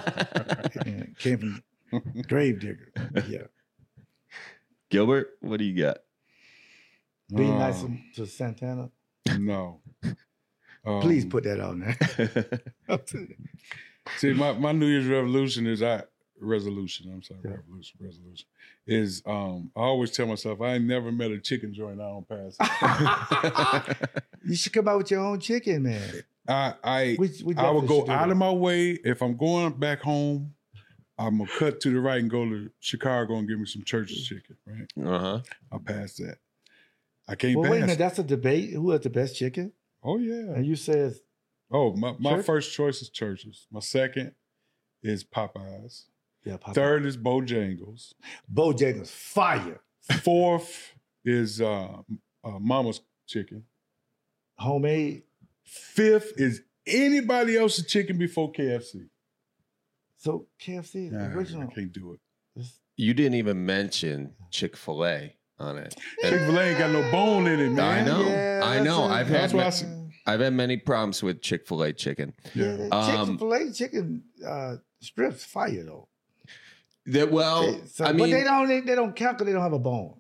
it came from Gravedigger. Yeah. Gilbert, what do you got? Be um, nice to Santana. No. Um, Please put that on there. See, my, my New Year's resolution is I resolution. I'm sorry, yeah. revolution, resolution is um. I always tell myself I ain't never met a chicken joint I don't pass. You should come out with your own chicken, man. I I we, we I would go out of my way if I'm going back home. I'm gonna cut to the right and go to Chicago and get me some Church's chicken. Right. Uh huh. I'll pass that. I can't well, pass. Wait a minute, that's a debate. Who has the best chicken? Oh yeah. And you said, oh my, my Church? first choice is Church's. My second is Popeyes. Yeah, Popeyes. Third is Bojangles. Bojangles, fire. Fourth is uh, uh, Mama's chicken. Homemade. Fifth is anybody else's chicken before K F C. So K F C, nah, original. I can't do it. You didn't even mention Chick-fil-A on it. Chick-fil-A ain't got no bone in it, man. I know. Yeah, I know. a, I've had ma- I I've had many problems with Chick-fil-A chicken. Yeah, um, Chick-fil-A chicken uh, strips fire though. That well, they, so, I but mean, they don't they, they don't count because they don't have a bone.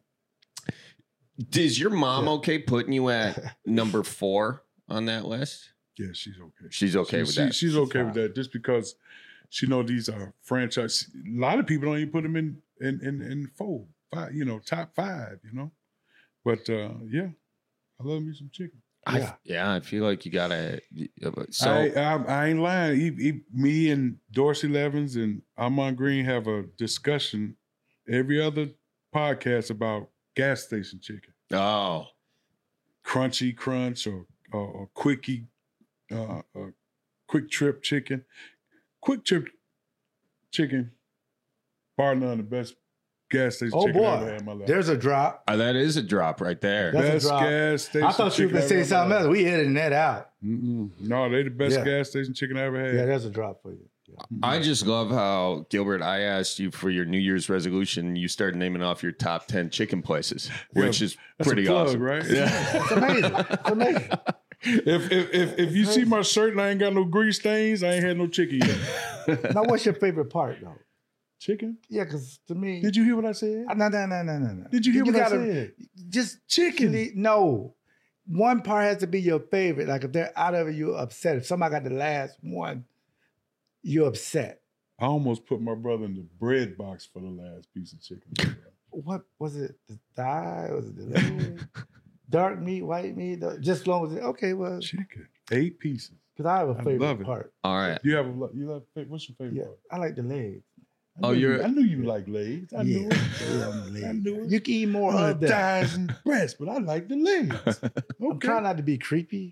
Is your mom yeah. okay putting you at number four on that list? Yeah, she's okay. She's okay she, with she, that. She's okay with that just because she know these are franchise. A lot of people don't even put them in in in, in four, five, you know, top five, you know. But uh, yeah, I love me some chicken. I, yeah, yeah. I feel like you gotta. So I, I, I ain't lying. He, he, me and Dorsey Levens and Armand Green have a discussion every other podcast about gas station chicken. Oh, Crunchy Crunch or or, or Quickie, uh, or Quick Trip chicken. Quick Trip chicken, bar none, the best gas station oh chicken boy. I ever had in my life. There's a drop. Uh, that is a drop right there. That's best a drop. gas station. I thought you were gonna say something else. We editing that out. Mm-mm. No, they the best Yeah. gas station chicken I ever had. Yeah, there's a drop for you. Yeah. I just love how, Gilbert, I asked you for your New Year's resolution. You started naming off your top ten chicken places, which Yeah, is that's pretty a plug, awesome. right? Yeah. It's amazing. It's amazing. If if if, if you see my shirt and I ain't got no grease stains, I ain't had no chicken yet. Now, what's your favorite part though? Chicken? Yeah, because to me, Did you hear what I said? no, no, no, no, no, no. Did you hear what I gotta, said? Just Chicken. really- No, one part has to be your favorite. Like if they're out of it, you're upset. If somebody got the last one, you're upset. I almost put my brother in the bread box for the last piece of chicken. What was it? The thigh? Was it the leg? Dark meat, white meat? the- Just as long as it, okay, well, Chicken. Eight pieces. because I have a I favorite love it. part. All right. You have a lo- you love what's your favorite Yeah, part? I like the legs. I Oh, knew you're- you, I knew you like legs. I yeah, knew it. yeah, I'm the legs. I knew it. You can eat more Uh, of that. thighs and breasts, but I like the legs. Okay. I'm trying not to be creepy,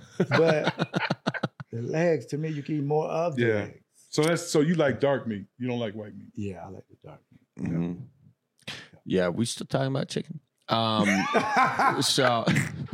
but the legs, to me, you can eat more of the Yeah. legs. So that's so you like dark meat. You don't like white meat. Yeah, I like the dark meat. Mhm. Yeah, we still talking about chicken. Um, so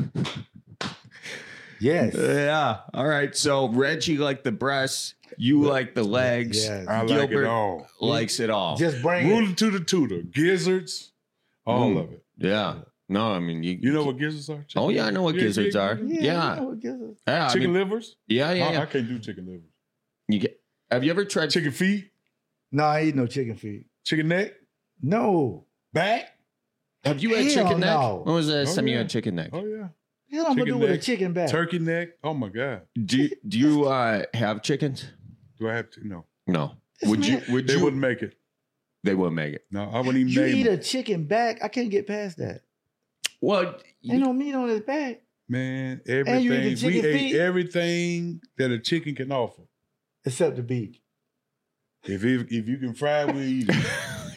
Yes. yeah. All right. So Reggie liked the breasts. You like the legs. Yes. I like Gilbert it all. likes it all. Just bring it. Rooter to the tutor. Gizzards. All Mm. of it. Yeah. No, I mean you. You know what gizzards are? Chicken Oh yeah, I know what Yeah, gizzards yeah, are. Yeah, Yeah. I know what gives it. Yeah. I Chicken mean, livers? yeah, yeah, I, yeah. I can't do chicken livers. You get. Have you ever tried? Chicken feet? No, I eat no chicken feet. Chicken neck? No. Back? Have you had Hell chicken neck? no. When was the last Oh, time you yeah. had chicken neck? Oh yeah. Hell, I'm gonna Chicken do with a neck, chicken back. Turkey neck? Oh my God. Do you, Do you uh, have chickens? Do I have to? No. No. This Would you? man- Would They you? wouldn't make it. They wouldn't make it. No, I wouldn't even You name eat it. a chicken back, I can't get past that. Well, Ain't no meat on his back. Man, you eat the everything. We chicken ate feet? everything that a chicken can offer. Except the beak. If it, if you can fry it, we'll eat it.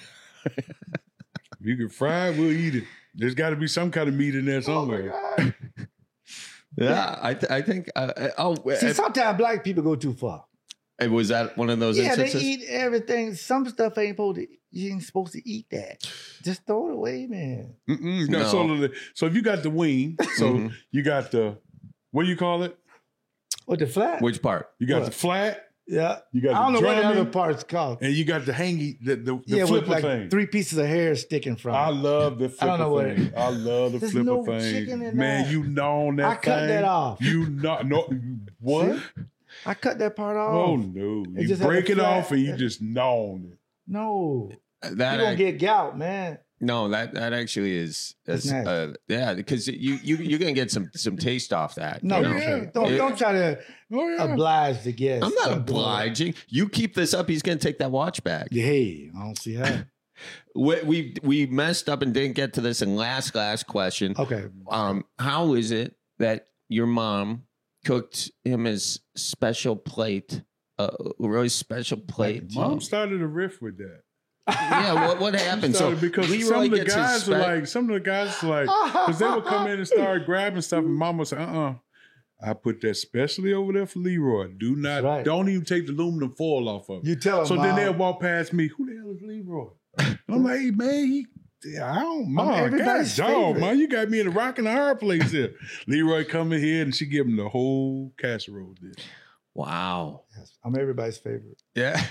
If you can fry it, we'll eat it. There's got to be some kind of meat in there somewhere. Oh yeah, I th- I think. Uh, oh, See, uh, sometimes black people go too far. was that one of those Yeah, instances? they eat everything. Some stuff ain't supposed to. You ain't supposed to eat that. Just throw it away, man. Mm-mm, no. No. So, the, so if you got the wing, so Mhm. you got the, what do you call it? What, the flat? Which part? You got What? the flat. Yeah. You got I don't the know what the drumming, other part's called. and you got the hangy, the, the, the yeah, with flipper like thing. three pieces of hair sticking from it. I love the flipper I don't know what thing. it- I love the There's flipper no thing. chicken in Man, that. you gnaw that I cut thing. that off. You not no what? See? I cut that part off. Oh no! It You just had break a it flat- off and you just gnaw on it. No. That you gonna act- get gout, man. No, that that actually is, It's is nasty. uh, yeah, because you you you're gonna get some some taste off that. No, you know? yeah. don't It- don't try to Oh, yeah. oblige the guest. I'm not Stop doing obliging. You keep this up, he's gonna take that watch back. that. Hey, I don't see how. We, we we messed up and didn't get to this in last last question. Okay. Um, how is it that your mom cooked him his special plate, uh, Roy's special plate? Mom started a riff with that. Yeah, what what happened? So Started because Leroy some of the gets his guys spe- were like, some of the guys were like, because they would come in and start grabbing stuff, and Mama said, "Uh, uh I put that specially over there for Leroy. Do not, right. don't even take the aluminum foil off of it." You tell him, So then Mom. they'll walk past me. Who the hell is Leroy? And I'm like, hey man, he, I don't, Mom, everybody's God, favorite. man, you got me in a rock and a hard place here. Leroy come in here and she give him the whole casserole dish. Wow. Yes, I'm everybody's favorite. Yeah.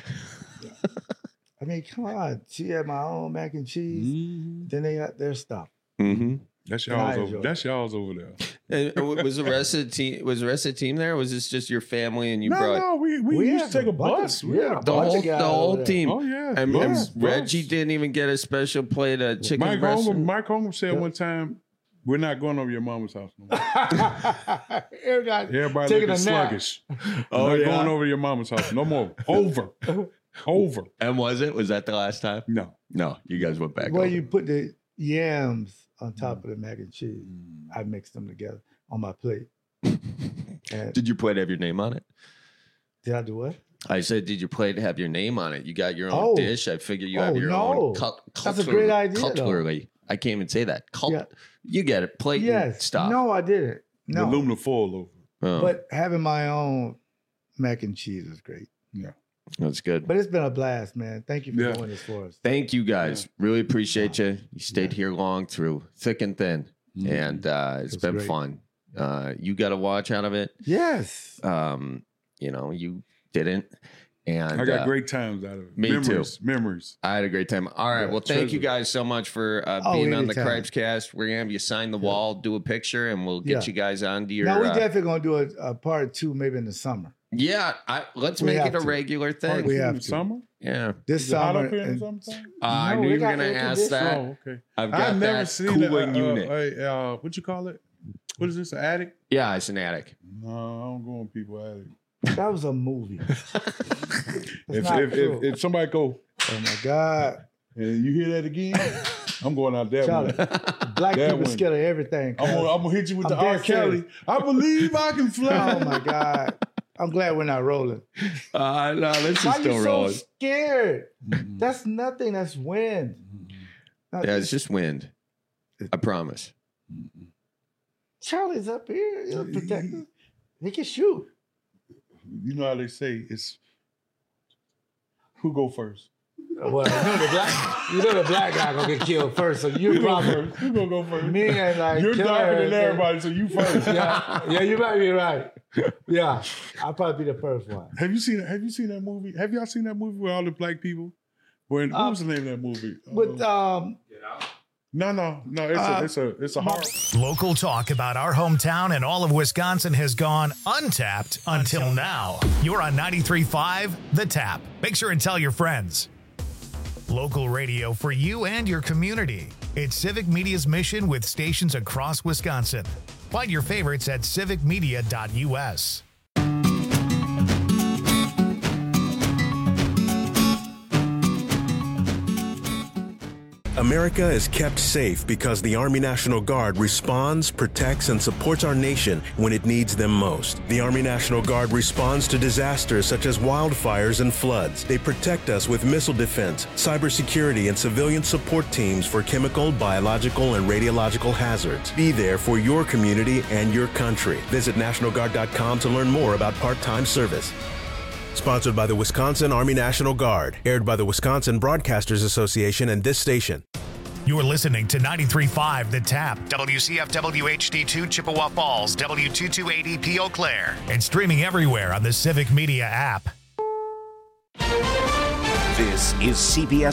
I mean, come on. She had my own mac and cheese. Mm-hmm. Then they got their stuff. Mm-hmm. That's And I y'all's enjoy over. it. That's y'all's over there. And uh, was the rest of the team was the rest of the team there? Or was this just your family and you no, brought no, we we, We used had to take a a bunch bus. of- We had yeah, a the bunch whole of guys the whole over there. team? Oh yeah, And, bus, and bus. Reggie didn't even get a special plate of chicken Mike breast. Holmes, Mike Holmes said one time, "We're not going over your mama's house no more." Everybody, Everybody taking looking a nap. sluggish. Oh, We're not yeah? going over your mama's house no more. Over, over. And was it? Was that the last time? No, No, you guys went back. Where over. you put the yams on top of the mac and cheese. I mixed them together on my plate. And Did your plate have your name on it? did I do what? I said, did your plate have your name on it? You got your own Oh. dish. I figure you have Oh, your no. own cut. That's a great idea, though. Cutlery. I can't even say that. Cult. Yeah. You get it. Plate and Yes. stuff. No, I didn't. the No. aluminum foil over. Oh, But having my own mac and cheese is great. Yeah. that's good. But it's been a blast, man. Thank you for Yeah. doing this for us. Thank you guys. Really appreciate you. You stayed here long through thick and thin, and uh, it's That's been great. fun. Uh, you got a watch out of it. Yes. Um, you know, you didn't, and I got uh, great times out of it. me too. memories, Memories. I had a great time. All right. Yeah, well, thank you treasure. guys so much for uh, Oh, being on the anytime. Cripes Cast. We're gonna have you sign the wall, do a picture, and we'll get Yeah. you guys onto your. Now we uh, definitely gonna do a, a part two maybe in the summer. yeah, I, let's We make have it a to. regular Part thing. We two have in the to. summer. Yeah. This Is it hot summer. up here in the and- summertime? Uh, I No, knew we you were got gonna air ask that. Oh, okay. I've got I've never that seen cooling a, a, unit. A, uh, what you call it? What is this? An attic? Yeah, it's an attic. No, I don't go on people attic. That was a movie. If, not if, true. if if somebody go Oh my God. and you hear that again, I'm going out that Charlie, one. black That people one. scared of everything. I'm gonna, I'm gonna hit you with I'm the R. dead serious. Kelly. I believe I can fly. Oh my God. I'm glad we're not rolling. Uh, no, this is Why still you rolling. so scared? That's nothing. That's wind. Not- Yeah, it's just wind. I promise. Charlie's up here. He'll protect us. He can shoot. You know how they say it's who go first. Well, you know the black, you know the black guy gonna get killed first. So you You go probably first. You gonna go first. me and like You're kill darker than everything. everybody, so you first. Yeah, yeah, you might be right. Yeah, I'll probably be the first one. Have you seen? Have you seen that movie? Have y'all seen that movie with all the black people? When what Uh, was the name of that movie? With Uh, um, no, no, no. It's uh, a, it's a, it's a horror. Local talk about our hometown and all of Wisconsin has gone untapped until now. You're on ninety-three point five The Tap. Make sure and tell your friends. Local radio for you and your community. It's Civic Media's mission with stations across Wisconsin. Find your favorites at civic media dot U S. America is kept safe because the Army National Guard responds, protects, and supports our nation when it needs them most. The Army National Guard responds to disasters such as wildfires and floods. They protect us with missile defense, cybersecurity, and civilian support teams for chemical, biological, and radiological hazards. Be there for your community and your country. Visit National Guard dot com to learn more about part-time service. Sponsored by the Wisconsin Army National Guard. Aired by the Wisconsin Broadcasters Association and this station. You're listening to ninety-three point five The Tap, W C F W H D two Chippewa Falls, W two twenty P Eau Claire, and streaming everywhere on the Civic Media app. This is C B S